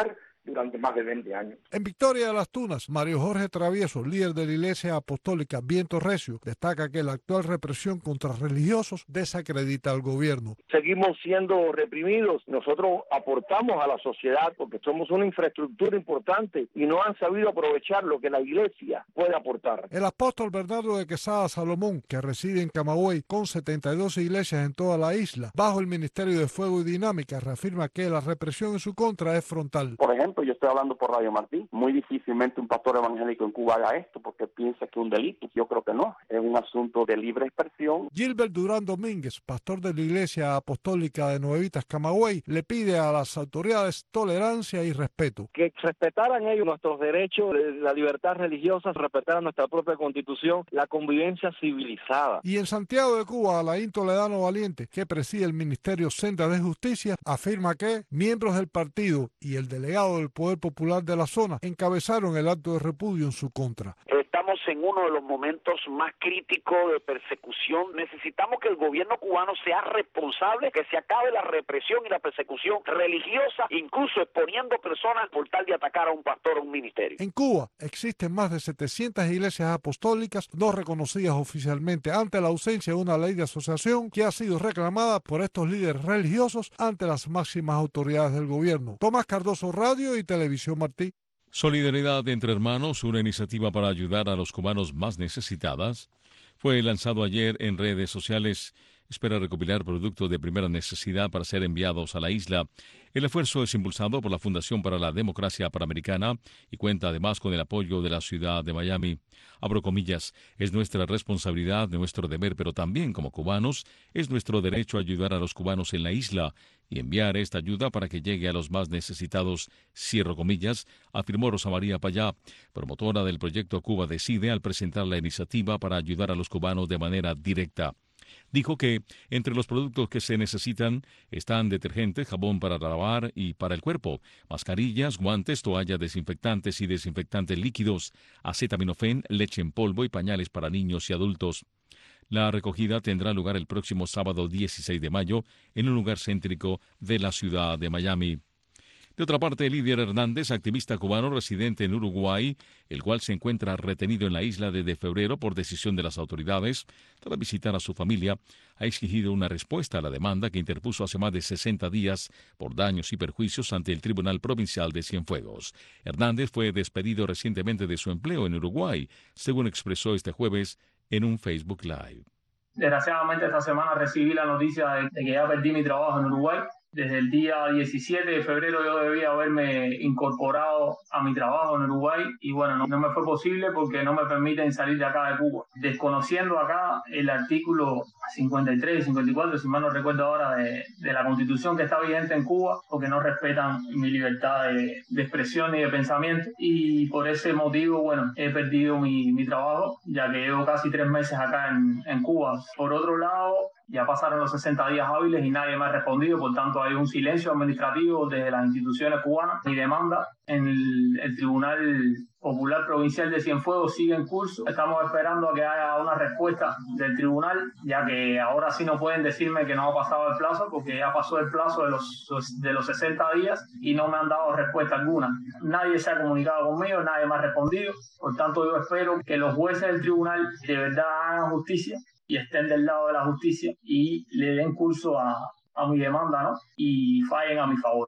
durante más de veinte años. En Victoria de las Tunas, Mario Jorge Travieso, líder de la Iglesia Apostólica Viento Recio, destaca que la actual represión contra religiosos desacredita al gobierno. Seguimos siendo reprimidos. Nosotros aportamos a la sociedad porque somos una infraestructura importante y no han sabido aprovechar lo que la Iglesia puede aportar. El apóstol Bernardo de Quesada Salomón, que reside en Camagüey con setenta y dos iglesias en toda la isla, bajo el Ministerio de Fuego y Dinámica, reafirma que la represión en su contra es frontal. Por ejemplo, yo estoy hablando por Radio Martí. Muy difícilmente un pastor evangélico en Cuba haga esto porque piensa que es un delito. Yo creo que no. Es un asunto de libre expresión. Gilbert Durán Domínguez, pastor de la Iglesia Apostólica de Nuevitas Camagüey, le pide a las autoridades tolerancia y respeto. Que respetaran ellos nuestros derechos, la libertad religiosa, respetaran nuestra propia constitución, la convivencia civilizada. Y en Santiago de Cuba, Alain Toledano Valiente, que preside el Ministerio Senda de Justicia, afirma que miembros del partido y el delegado del Poder Popular de la zona encabezaron el acto de repudio en su contra. Estamos en uno de los momentos más críticos de persecución. Necesitamos que el gobierno cubano sea responsable, que se acabe la represión y la persecución religiosa, incluso exponiendo personas por tal de atacar a un pastor o un ministerio. En Cuba existen más de setecientas iglesias apostólicas no reconocidas oficialmente ante la ausencia de una ley de asociación que ha sido reclamada por estos líderes religiosos ante las máximas autoridades del gobierno. Tomás Cardoso, Radio y Televisión Martí. Solidaridad entre Hermanos, una iniciativa para ayudar a los cubanos más necesitadas, fue lanzado ayer en redes sociales. Espera recopilar productos de primera necesidad para ser enviados a la isla. El esfuerzo es impulsado por la Fundación para la Democracia Panamericana y cuenta además con el apoyo de la ciudad de Miami. Abro comillas, es nuestra responsabilidad, nuestro deber, pero también como cubanos, es nuestro derecho a ayudar a los cubanos en la isla y enviar esta ayuda para que llegue a los más necesitados, cierro comillas, afirmó Rosa María Payá, promotora del proyecto Cuba Decide, al presentar la iniciativa para ayudar a los cubanos de manera directa. Dijo que entre los productos que se necesitan están detergente, jabón para lavar y para el cuerpo, mascarillas, guantes, toallas desinfectantes y desinfectantes líquidos, acetaminofén, leche en polvo y pañales para niños y adultos. La recogida tendrá lugar el próximo sábado dieciséis de mayo en un lugar céntrico de la ciudad de Miami. De otra parte, Lidier Hernández, activista cubano residente en Uruguay, el cual se encuentra retenido en la isla desde febrero por decisión de las autoridades, tras visitar a su familia, ha exigido una respuesta a la demanda que interpuso hace más de sesenta días por daños y perjuicios ante el Tribunal Provincial de Cienfuegos. Hernández fue despedido recientemente de su empleo en Uruguay, según expresó este jueves en un Facebook Live. Desgraciadamente esta semana recibí la noticia de, de que ya perdí mi trabajo en Uruguay. Desde el día diecisiete de febrero yo debía haberme incorporado a mi trabajo en Uruguay y bueno, no, no me fue posible porque no me permiten salir de acá de Cuba. Desconociendo acá el artículo cincuenta y tres y cincuenta y cuatro, si mal no recuerdo ahora, de, de la Constitución que está vigente en Cuba, porque no respetan mi libertad de, de expresión y de pensamiento. Y por ese motivo, bueno, he perdido mi, mi trabajo, ya que llevo casi tres meses acá en, en Cuba. Por otro lado, ya pasaron los sesenta días hábiles y nadie me ha respondido, por tanto hay un silencio administrativo desde las instituciones cubanas. Mi demanda en el, el Tribunal Popular Provincial de Cienfuegos sigue en curso. Estamos esperando a que haya una respuesta del tribunal, ya que ahora sí no pueden decirme que no ha pasado el plazo, porque ya pasó el plazo de los, de los sesenta días y no me han dado respuesta alguna. Nadie se ha comunicado conmigo, nadie me ha respondido. Por tanto, yo espero que los jueces del tribunal de verdad hagan justicia y estén del lado de la justicia y le den curso a, a mi demanda, ¿no? Y fallen a mi favor.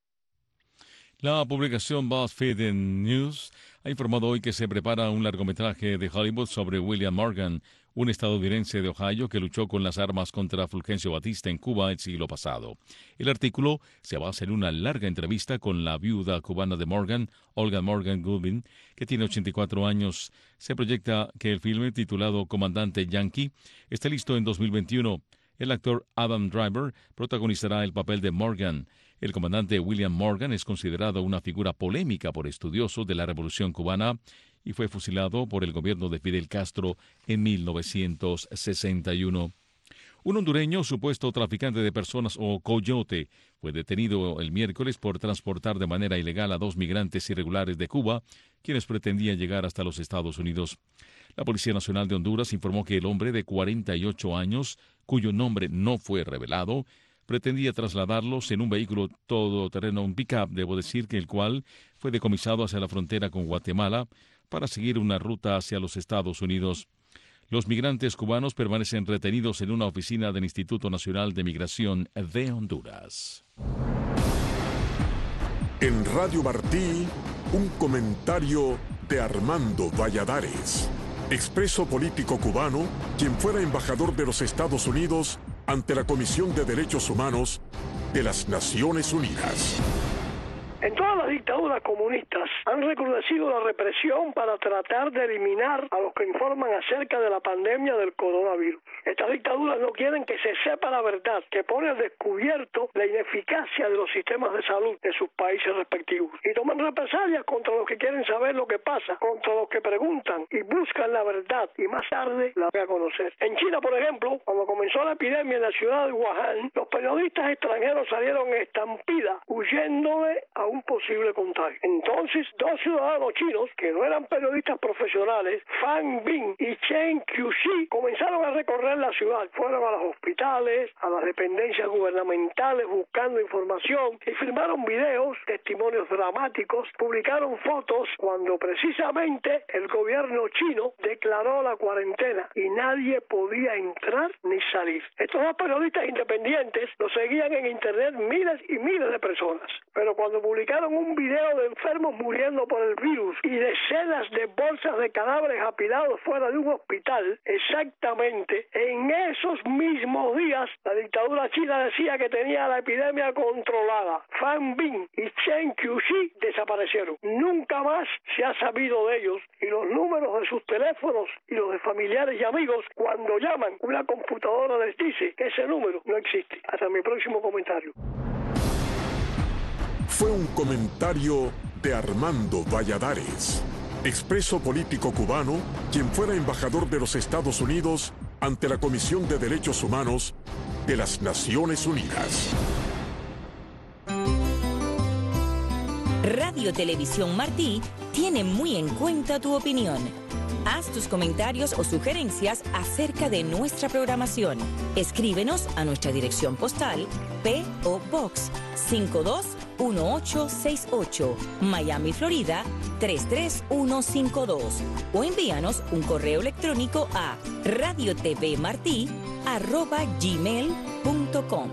La publicación BuzzFeed News ha informado hoy que se prepara un largometraje de Hollywood sobre William Morgan, un estadounidense de Ohio que luchó con las armas contra Fulgencio Batista en Cuba el siglo pasado. El artículo se basa en una larga entrevista con la viuda cubana de Morgan, Olga Morgan Goodwin, que tiene ochenta y cuatro años. Se proyecta que el filme, titulado Comandante Yankee, esté listo en dos mil veintiuno. El actor Adam Driver protagonizará el papel de Morgan. El comandante William Morgan es considerado una figura polémica por estudiosos de la Revolución cubana y fue fusilado por el gobierno de Fidel Castro en mil novecientos sesenta y uno. Un hondureño, supuesto traficante de personas o coyote, fue detenido el miércoles por transportar de manera ilegal a dos migrantes irregulares de Cuba, quienes pretendían llegar hasta los Estados Unidos. La Policía Nacional de Honduras informó que el hombre de cuarenta y ocho años, cuyo nombre no fue revelado, pretendía trasladarlos en un vehículo todoterreno, un pick-up, debo decir, que el cual fue decomisado hacia la frontera con Guatemala para seguir una ruta hacia los Estados Unidos. Los migrantes cubanos permanecen retenidos en una oficina del Instituto Nacional de Migración de Honduras. En Radio Martí, un comentario de Armando Valladares, expreso político cubano, quien fuera embajador de los Estados Unidos ante la Comisión de Derechos Humanos de las Naciones Unidas. En todas las dictaduras comunistas han recrudecido la represión para tratar de eliminar a los que informan acerca de la pandemia del coronavirus. Estas dictaduras no quieren que se sepa la verdad, que pone al descubierto la ineficacia de los sistemas de salud de sus países respectivos. Y toman represalias contra los que quieren saber lo que pasa, contra los que preguntan y buscan la verdad y más tarde la van a conocer. En China, por ejemplo, cuando comenzó la epidemia en la ciudad de Wuhan, los periodistas extranjeros salieron en estampida huyéndole a un posible contagio. Entonces, dos ciudadanos chinos, que no eran periodistas profesionales, Fan Bing y Chen Qiuxi, comenzaron a recorrer la ciudad. Fueron a los hospitales, a las dependencias gubernamentales buscando información y filmaron videos, testimonios dramáticos, publicaron fotos cuando precisamente el gobierno chino declaró la cuarentena y nadie podía entrar ni salir. Estos dos periodistas independientes los seguían en internet miles y miles de personas, pero cuando publicaron un video de enfermos muriendo por el virus y decenas de bolsas de cadáveres apilados fuera de un hospital, exactamente en esos mismos días la dictadura china decía que tenía la epidemia controlada. Fan Bing y Chen Qiuxi desaparecieron. Nunca más se ha sabido de ellos y los números de sus teléfonos y los de familiares y amigos, cuando llaman, una computadora les dice que ese número no existe. Hasta mi próximo comentario. Fue un comentario de Armando Valladares, expreso político cubano, quien fuera embajador de los Estados Unidos ante la Comisión de Derechos Humanos de las Naciones Unidas. Radio Televisión Martí tiene muy en cuenta tu opinión. Haz tus comentarios o sugerencias acerca de nuestra programación. Escríbenos a nuestra dirección postal P O Box cinco dos uno ocho seis ocho, Miami, Florida tres tres uno cinco dos, o envíanos un correo electrónico a radiotvmartí arroba gmail punto com.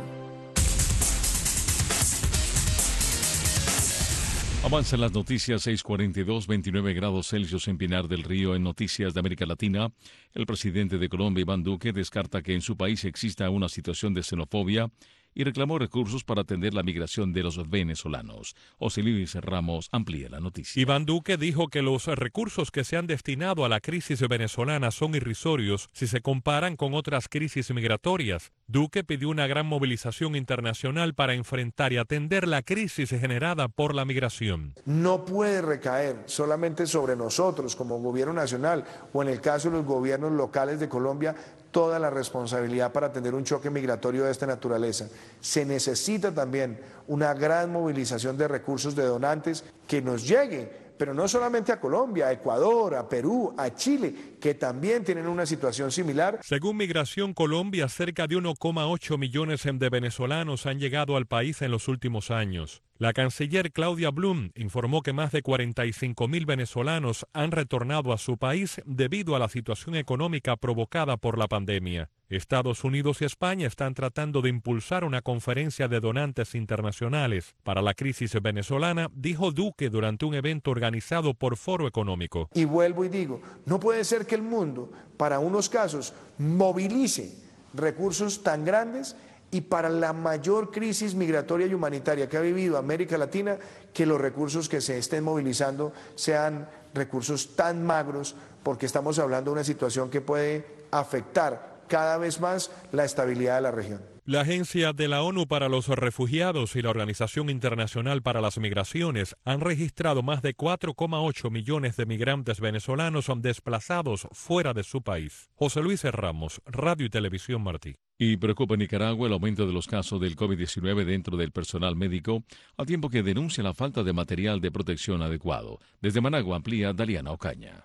Avanzan las noticias. Seis cuarenta y dos, veintinueve grados Celsius en Pinar del Río. En Noticias de América Latina, el presidente de Colombia, Iván Duque, descarta que en su país exista una situación de xenofobia y reclamó recursos para atender la migración de los venezolanos. José Luis Ramos amplía la noticia. Iván Duque dijo que los recursos que se han destinado a la crisis venezolana son irrisorios si se comparan con otras crisis migratorias. Duque pidió una gran movilización internacional para enfrentar y atender la crisis generada por la migración. No puede recaer solamente sobre nosotros como gobierno nacional o en el caso de los gobiernos locales de Colombia toda la responsabilidad para atender un choque migratorio de esta naturaleza. Se necesita también una gran movilización de recursos de donantes que nos lleguen, pero no solamente a Colombia, a Ecuador, a Perú, a Chile, que también tienen una situación similar. Según Migración Colombia, cerca de uno coma ocho millones de venezolanos han llegado al país en los últimos años. La canciller Claudia Blum informó que más de cuarenta y cinco mil venezolanos han retornado a su país debido a la situación económica provocada por la pandemia. Estados Unidos y España están tratando de impulsar una conferencia de donantes internacionales para la crisis venezolana, dijo Duque durante un evento organizado por Foro Económico. Y vuelvo y digo, no puede ser que el mundo, para unos casos, movilice recursos tan grandes y para la mayor crisis migratoria y humanitaria que ha vivido América Latina, que los recursos que se estén movilizando sean recursos tan magros, porque estamos hablando de una situación que puede afectar cada vez más la estabilidad de la región. La Agencia de la ONU para los Refugiados y la Organización Internacional para las Migraciones han registrado más de cuatro coma ocho millones de migrantes venezolanos desplazados fuera de su país. José Luis Ramos, Radio y Televisión Martí. Y preocupa en Nicaragua el aumento de los casos del COVID diecinueve dentro del personal médico, al tiempo que denuncia la falta de material de protección adecuado. Desde Managua amplía Daliana Ocaña.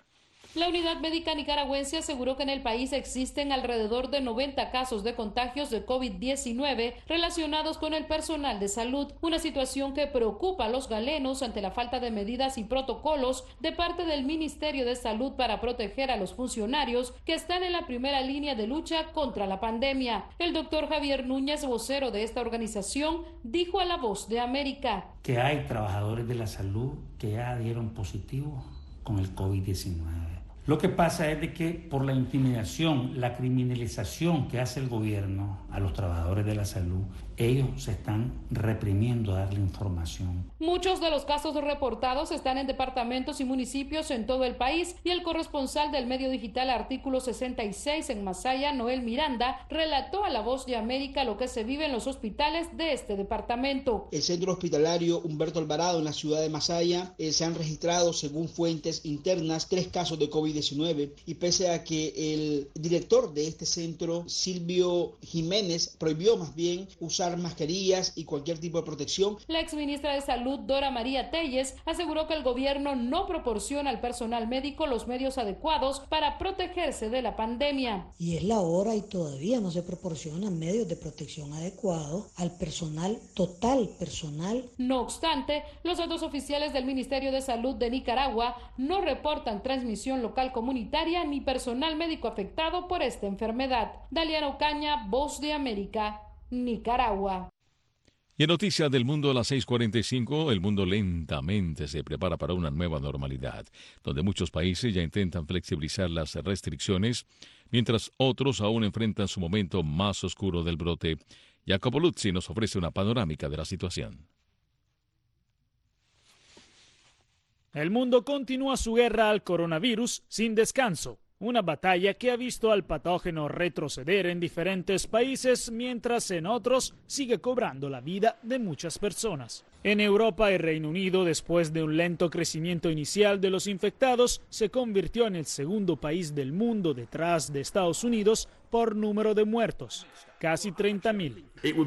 La unidad médica nicaragüense aseguró que en el país existen alrededor de noventa casos de contagios de COVID diecinueve relacionados con el personal de salud, una situación que preocupa a los galenos ante la falta de medidas y protocolos de parte del Ministerio de Salud para proteger a los funcionarios que están en la primera línea de lucha contra la pandemia. El doctor Javier Núñez, vocero de esta organización, dijo a La Voz de América que hay trabajadores de la salud que ya dieron positivo con el COVID diecinueve. Lo que pasa es de que por la intimidación, la criminalización que hace el gobierno a los trabajadores de la salud, ellos se están reprimiendo a darle información. Muchos de los casos reportados están en departamentos y municipios en todo el país, y el corresponsal del medio digital Artículo sesenta y seis en Masaya, Noel Miranda, relató a La Voz de América lo que se vive en los hospitales de este departamento. El centro hospitalario Humberto Alvarado en la ciudad de Masaya eh, se han registrado, según fuentes internas, tres casos de COVID diecinueve, y pese a que el director de este centro, Silvio Jiménez, prohibió más bien usar mascarillas y cualquier tipo de protección. La exministra de Salud, Dora María Telles, aseguró que el gobierno no proporciona al personal médico los medios adecuados para protegerse de la pandemia. Y es la hora y todavía no se proporcionan medios de protección adecuados al personal, total personal. No obstante, los datos oficiales del Ministerio de Salud de Nicaragua no reportan transmisión local comunitaria ni personal médico afectado por esta enfermedad. Daliana Ocaña, Voz de América, Nicaragua. Y en Noticias del Mundo a las seis cuarenta y cinco, el mundo lentamente se prepara para una nueva normalidad, donde muchos países ya intentan flexibilizar las restricciones, mientras otros aún enfrentan su momento más oscuro del brote. Jacopo Luzzi nos ofrece una panorámica de la situación. El mundo continúa su guerra al coronavirus sin descanso. Una batalla que ha visto al patógeno retroceder en diferentes países, mientras en otros sigue cobrando la vida de muchas personas. En Europa, el Reino Unido, después de un lento crecimiento inicial de los infectados, se convirtió en el segundo país del mundo detrás de Estados Unidos por número de muertos, casi treinta mil.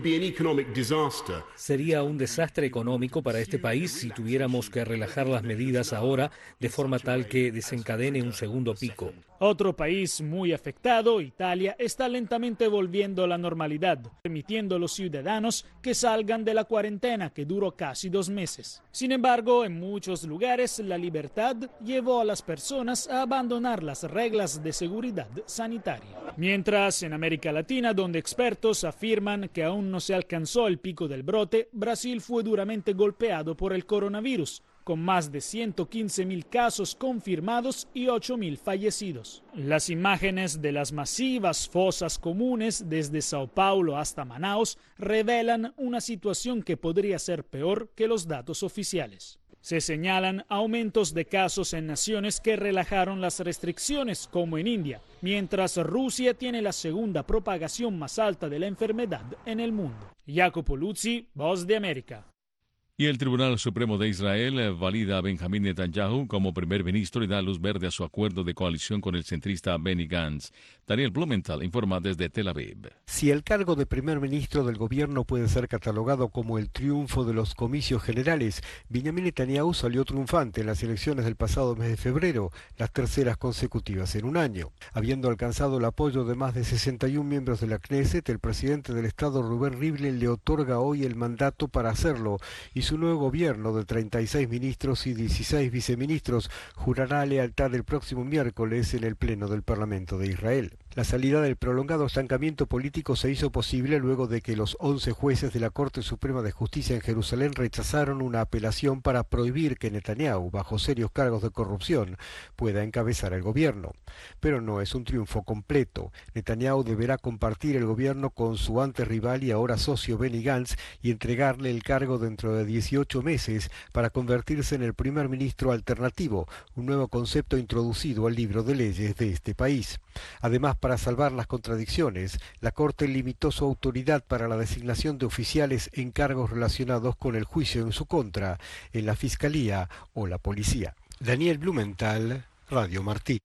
Sería un desastre económico para este país si tuviéramos que relajar las medidas ahora de forma tal que desencadene un segundo pico. Otro país muy afectado, Italia, está lentamente volviendo a la normalidad, permitiendo a los ciudadanos que salgan de la cuarentena que duró casi dos meses. Sin embargo, en muchos lugares la libertad llevó a las personas a abandonar las reglas de seguridad sanitaria. Mientras, en América Latina, donde expertos afirman que aún no se alcanzó el pico del brote, Brasil fue duramente golpeado por el coronavirus, con más de ciento quince mil casos confirmados y ocho mil fallecidos. Las imágenes de las masivas fosas comunes desde Sao Paulo hasta Manaus revelan una situación que podría ser peor que los datos oficiales. Se señalan aumentos de casos en naciones que relajaron las restricciones, como en India, mientras Rusia tiene la segunda propagación más alta de la enfermedad en el mundo. Jacopo Luzzi, Voz de América. Y el Tribunal Supremo de Israel valida a Benjamín Netanyahu como primer ministro y da luz verde a su acuerdo de coalición con el centrista Benny Gantz. Daniel Blumenthal informa desde Tel Aviv. Si el cargo de primer ministro del gobierno puede ser catalogado como el triunfo de los comicios generales, Benjamín Netanyahu salió triunfante en las elecciones del pasado mes de febrero, las terceras consecutivas en un año. Habiendo alcanzado el apoyo de más de sesenta y un miembros de la Knesset, el presidente del Estado, Rubén Rivlin, le otorga hoy el mandato para hacerlo, y su nuevo gobierno de treinta y seis ministros y dieciséis viceministros jurará lealtad el próximo miércoles en el Pleno del Parlamento de Israel. La salida del prolongado estancamiento político se hizo posible luego de que los once jueces de la Corte Suprema de Justicia en Jerusalén rechazaron una apelación para prohibir que Netanyahu, bajo serios cargos de corrupción, pueda encabezar el gobierno. Pero no es un triunfo completo. Netanyahu deberá compartir el gobierno con su antes rival y ahora socio Benny Gantz y entregarle el cargo dentro de dieciocho meses para convertirse en el primer ministro alternativo, un nuevo concepto introducido al libro de leyes de este país. Además, para salvar las contradicciones, la Corte limitó su autoridad para la designación de oficiales en cargos relacionados con el juicio en su contra, en la Fiscalía o la Policía. Daniel Blumenthal, Radio Martí.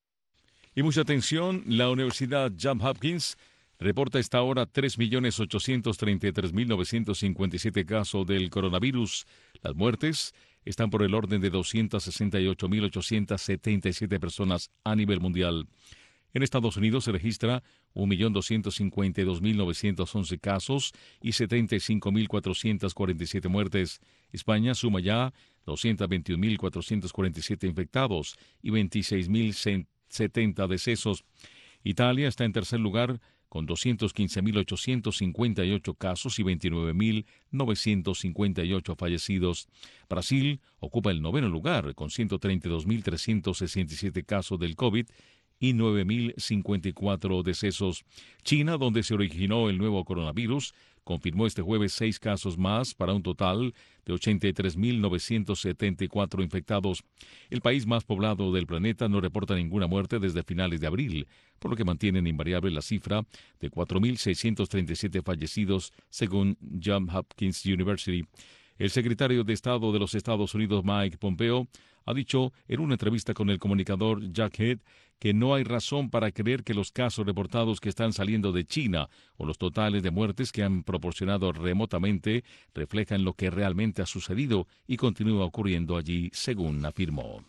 Y mucha atención, la Universidad Johns Hopkins reporta esta hora tres millones ochocientos treinta y tres mil novecientos cincuenta y siete casos del coronavirus. Las muertes están por el orden de doscientas sesenta y ocho mil ochocientas setenta y siete personas a nivel mundial. En Estados Unidos se registra un millón doscientos cincuenta y dos mil novecientos once casos y setenta y cinco mil cuatrocientas cuarenta y siete muertes. España suma ya doscientos veintiún mil cuatrocientos cuarenta y siete infectados y veintiséis mil setenta decesos. Italia está en tercer lugar con doscientos quince mil ochocientos cincuenta y ocho casos y veintinueve mil novecientos cincuenta y ocho fallecidos. Brasil ocupa el noveno lugar con ciento treinta y dos mil trescientos sesenta y siete casos del COVID y nueve mil cincuenta y cuatro decesos. China, donde se originó el nuevo coronavirus, confirmó este jueves seis casos más para un total de ochenta y tres mil novecientos setenta y cuatro infectados. El país más poblado del planeta no reporta ninguna muerte desde finales de abril, por lo que mantienen invariable la cifra de cuatro mil seiscientos treinta y siete fallecidos, según Johns Hopkins University. El secretario de Estado de los Estados Unidos, Mike Pompeo, ha dicho en una entrevista con el comunicador Jack Head que no hay razón para creer que los casos reportados que están saliendo de China o los totales de muertes que han proporcionado remotamente reflejan lo que realmente ha sucedido y continúa ocurriendo allí, según afirmó.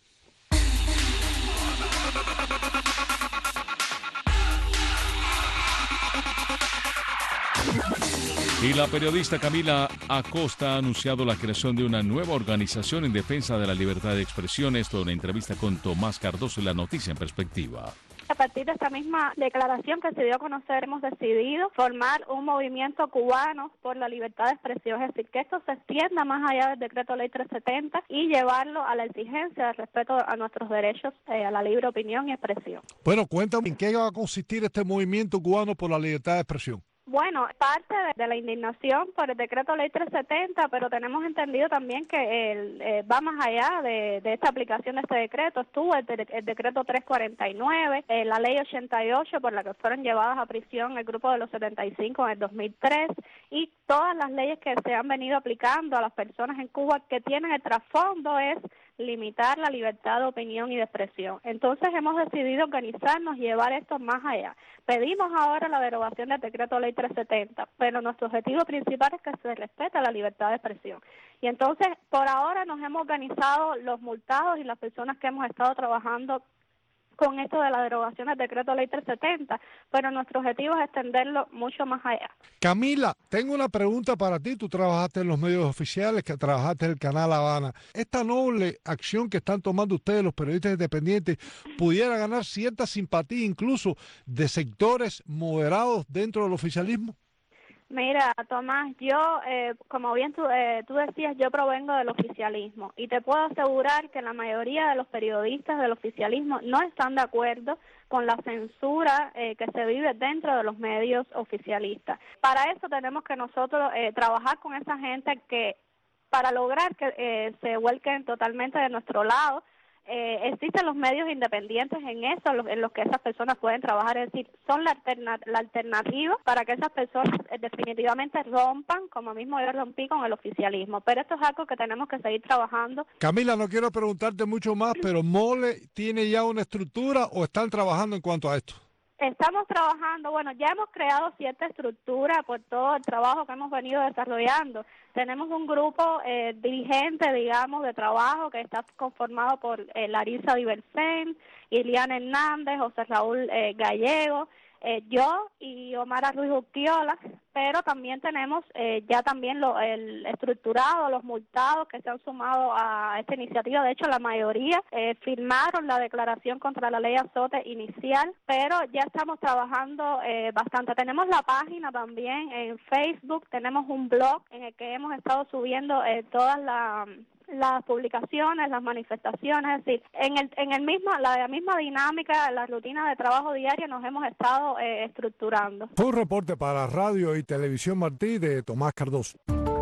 Y la periodista Camila Acosta ha anunciado la creación de una nueva organización en defensa de la libertad de expresión. Esto en una entrevista con Tomás Cardoso en La Noticia en Perspectiva. A partir de esta misma declaración que se dio a conocer, hemos decidido formar un movimiento cubano por la libertad de expresión, es decir, que esto se extienda más allá del decreto ley trescientos setenta y llevarlo a la exigencia del respeto a nuestros derechos, eh, a la libre opinión y expresión. Bueno, cuéntame, ¿en qué va a consistir este movimiento cubano por la libertad de expresión? Bueno, parte de, de la indignación por el decreto ley trescientos setenta, pero tenemos entendido también que el, eh, va más allá de, de esta aplicación de este decreto. Estuvo el, de, el decreto trescientos cuarenta y nueve, eh, la ley ochenta y ocho por la que fueron llevadas a prisión el grupo de los setenta y cinco en el dos mil tres y todas las leyes que se han venido aplicando a las personas en Cuba que tienen el trasfondo es limitar la libertad de opinión y de expresión. Entonces hemos decidido organizarnos y llevar esto más allá. Pedimos ahora la derogación del decreto ley trescientos setenta, pero nuestro objetivo principal es que se respete la libertad de expresión. Y entonces, por ahora nos hemos organizado los multados y las personas que hemos estado trabajando con esto de la derogación del decreto ley trescientos setenta, pero nuestro objetivo es extenderlo mucho más allá. Camila, tengo una pregunta para ti. Tú trabajaste en los medios oficiales, que trabajaste en el Canal Habana. Esta noble acción que están tomando ustedes, los periodistas independientes, pudiera ganar cierta simpatía incluso de sectores moderados dentro del oficialismo. Mira, Tomás, yo, eh, como bien tú, eh, tú decías, yo provengo del oficialismo y te puedo asegurar que la mayoría de los periodistas del oficialismo no están de acuerdo con la censura eh, que se vive dentro de los medios oficialistas. Para eso tenemos que nosotros eh, trabajar con esa gente que, para lograr que eh, se vuelquen totalmente de nuestro lado. Eh, existen los medios independientes en eso, en los que esas personas pueden trabajar, es decir, son la, alterna la alternativa para que esas personas eh, definitivamente rompan, como mismo yo rompí con el oficialismo, pero esto es algo que tenemos que seguir trabajando. Camila, no quiero preguntarte mucho más, pero ¿Mole tiene ya una estructura o están trabajando en cuanto a esto? Estamos trabajando, bueno, ya hemos creado cierta estructura por todo el trabajo que hemos venido desarrollando. Tenemos un grupo eh, dirigente, digamos, de trabajo que está conformado por eh, Larisa Diversen, Iliana Hernández, José Raúl eh, Gallego, eh, yo y Omar Ruiz Urquiola, pero también tenemos eh, ya también lo, el estructurado, los multados que se han sumado a esta iniciativa. De hecho, la mayoría eh, firmaron la declaración contra la ley Azote inicial, pero ya estamos trabajando eh, bastante. Tenemos la página también en Facebook, tenemos un blog en el que hemos estado subiendo eh, todas las... las publicaciones, las manifestaciones, es decir, en el en el mismo la misma dinámica, la rutina de trabajo diaria nos hemos estado eh, estructurando. Fue un reporte para Radio y Televisión Martí de Tomás Cardoso.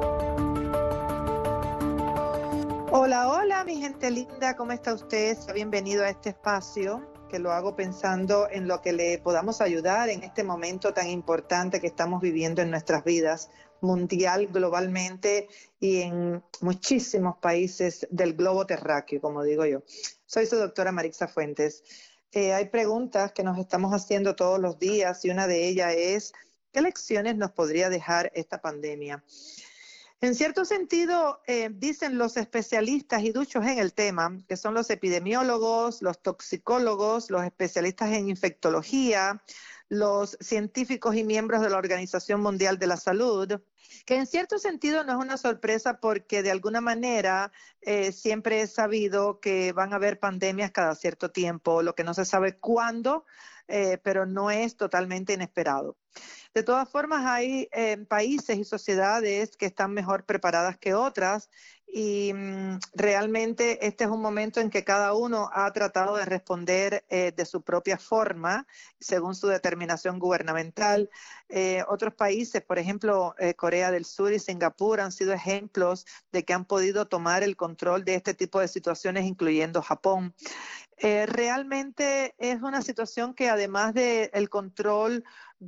Hola, hola, mi gente linda, ¿cómo está usted? Bienvenido a este espacio, que lo hago pensando en lo que le podamos ayudar en este momento tan importante que estamos viviendo en nuestras vidas, mundial, globalmente y en muchísimos países del globo terráqueo, como digo yo. Soy su doctora Marixa Fuentes. Eh, hay preguntas que nos estamos haciendo todos los días y una de ellas es, ¿qué lecciones nos podría dejar esta pandemia? En cierto sentido, eh, dicen los especialistas y duchos en el tema, que son los epidemiólogos, los toxicólogos, los especialistas en infectología, los científicos y miembros de la Organización Mundial de la Salud, que en cierto sentido no es una sorpresa porque de alguna manera eh, siempre he sabido que van a haber pandemias cada cierto tiempo, lo que no se sabe cuándo, eh, pero no es totalmente inesperado. De todas formas, hay eh, países y sociedades que están mejor preparadas que otras y mm, realmente este es un momento en que cada uno ha tratado de responder eh, de su propia forma, según su determinación gubernamental. Eh, otros países, por ejemplo, eh, Corea del Sur y Singapur, han sido ejemplos de que han podido tomar el control de este tipo de situaciones, incluyendo Japón. Eh, realmente es una situación que además del control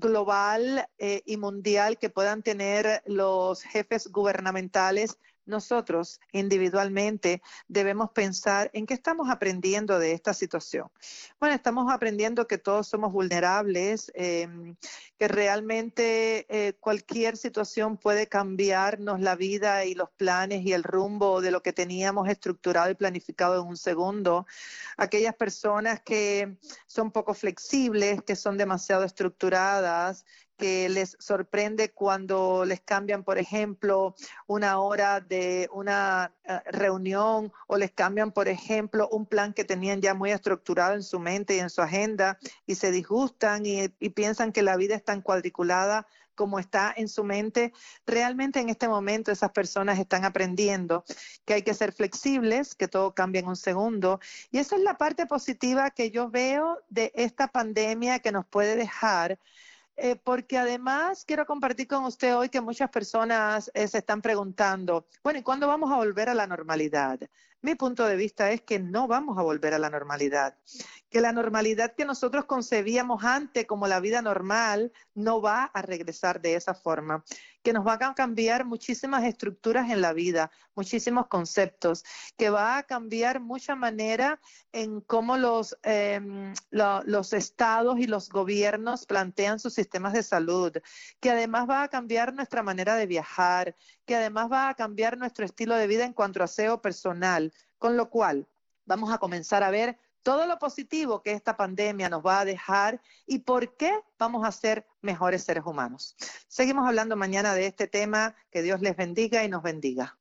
global eh, y mundial que puedan tener los jefes gubernamentales, nosotros individualmente debemos pensar en qué estamos aprendiendo de esta situación. Bueno, estamos aprendiendo que todos somos vulnerables, eh, que realmente eh, cualquier situación puede cambiarnos la vida y los planes y el rumbo de lo que teníamos estructurado y planificado en un segundo. Aquellas personas que son poco flexibles, que son demasiado estructuradas, que les sorprende cuando les cambian, por ejemplo, una hora de una uh, reunión o les cambian, por ejemplo, un plan que tenían ya muy estructurado en su mente y en su agenda y se disgustan y, y piensan que la vida es tan cuadriculada como está en su mente. Realmente en este momento esas personas están aprendiendo que hay que ser flexibles, que todo cambia en un segundo. Y esa es la parte positiva que yo veo de esta pandemia que nos puede dejar. Eh, porque además quiero compartir con usted hoy que muchas personas eh, se están preguntando, bueno, ¿y cuándo vamos a volver a la normalidad? Mi punto de vista es que no vamos a volver a la normalidad, que la normalidad que nosotros concebíamos antes como la vida normal no va a regresar de esa forma, que nos van a cambiar muchísimas estructuras en la vida, muchísimos conceptos, que va a cambiar mucha manera en cómo los, eh, lo, los estados y los gobiernos plantean sus sistemas de salud, que además va a cambiar nuestra manera de viajar, que además va a cambiar nuestro estilo de vida en cuanto a aseo personal, con lo cual vamos a comenzar a ver todo lo positivo que esta pandemia nos va a dejar y por qué vamos a ser mejores seres humanos. Seguimos hablando mañana de este tema. Que Dios les bendiga y nos bendiga.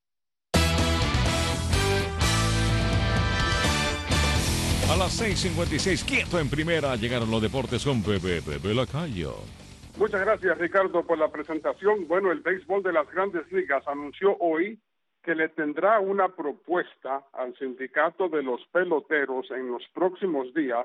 A las seis cincuenta y seis, quieto en primera, llegaron los deportes con Pepe, Pepe Lacayo. Muchas gracias, Ricardo, por la presentación. Bueno, el béisbol de las Grandes Ligas anunció hoy que le tendrá una propuesta al sindicato de los peloteros en los próximos días,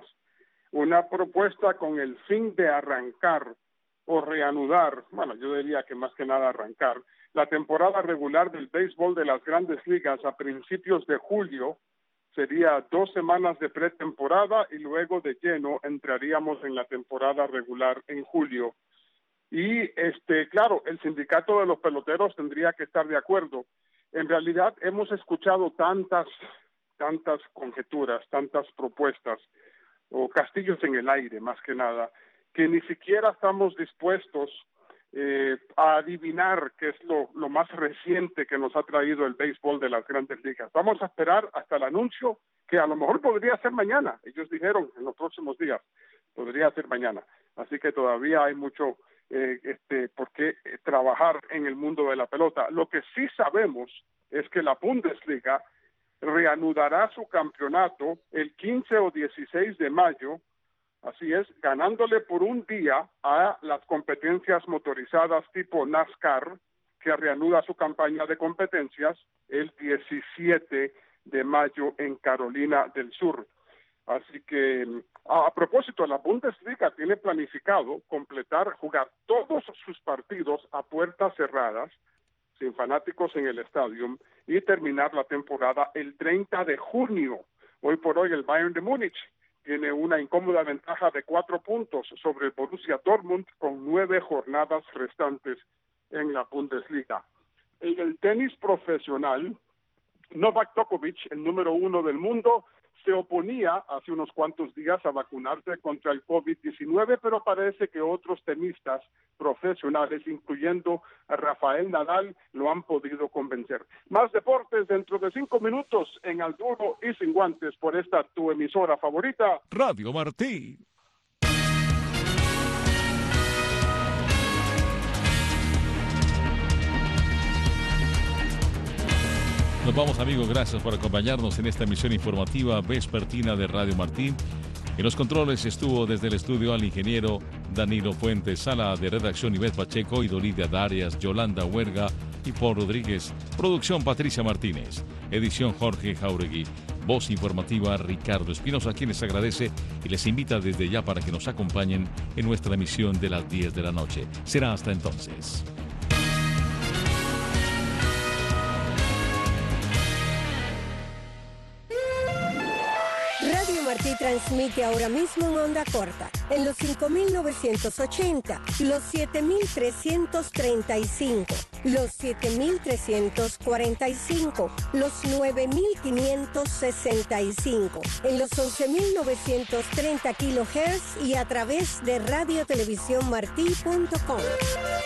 una propuesta con el fin de arrancar o reanudar, bueno, yo diría que más que nada arrancar, la temporada regular del béisbol de las Grandes Ligas a principios de julio. Sería dos semanas de pretemporada y luego de lleno entraríamos en la temporada regular en julio. Y, este, claro, el sindicato de los peloteros tendría que estar de acuerdo. En realidad hemos escuchado tantas, tantas conjeturas, tantas propuestas, o castillos en el aire más que nada, que ni siquiera estamos dispuestos eh, a adivinar qué es lo, lo más reciente que nos ha traído el béisbol de las Grandes Ligas. Vamos a esperar hasta el anuncio, que a lo mejor podría ser mañana. Ellos dijeron en los próximos días, podría ser mañana. Así que todavía hay mucho Eh, este, por qué eh, trabajar en el mundo de la pelota. Lo que sí sabemos es que la Bundesliga reanudará su campeonato el quince o dieciséis de mayo, así es, ganándole por un día a las competencias motorizadas tipo NASCAR, que reanuda su campaña de competencias el diecisiete de mayo en Carolina del Sur. Así que, a, a propósito, la Bundesliga tiene planificado completar, jugar todos sus partidos a puertas cerradas, sin fanáticos en el estadio, y terminar la temporada el treinta de junio. Hoy por hoy el Bayern de Múnich tiene una incómoda ventaja de cuatro puntos sobre el Borussia Dortmund con nueve jornadas restantes en la Bundesliga. En el tenis profesional, Novak Djokovic, el número uno del mundo, se oponía hace unos cuantos días a vacunarse contra el COVID diecinueve, pero parece que otros tenistas profesionales, incluyendo a Rafael Nadal, lo han podido convencer. Más deportes dentro de cinco minutos en Al Duro y Sin Guantes por esta tu emisora favorita, Radio Martí. Nos vamos, amigos, gracias por acompañarnos en esta emisión informativa vespertina de Radio Martí. En los controles estuvo desde el estudio al ingeniero Danilo Fuentes, sala de redacción Ivette Pacheco y Dolidia Darias, Yolanda Huerga y Paul Rodríguez. Producción Patricia Martínez. Edición Jorge Jauregui. Voz informativa Ricardo Espinosa, a quienes agradece y les invita desde ya para que nos acompañen en nuestra emisión de las diez de la noche. Será hasta entonces. Martí transmite ahora mismo en onda corta, en los cinco mil novecientos ochenta, los siete mil trescientos treinta y cinco, los siete mil trescientos cuarenta y cinco, los nueve mil quinientos sesenta y cinco, en los once mil novecientos treinta kilohertz y a través de radio televisión martí punto com.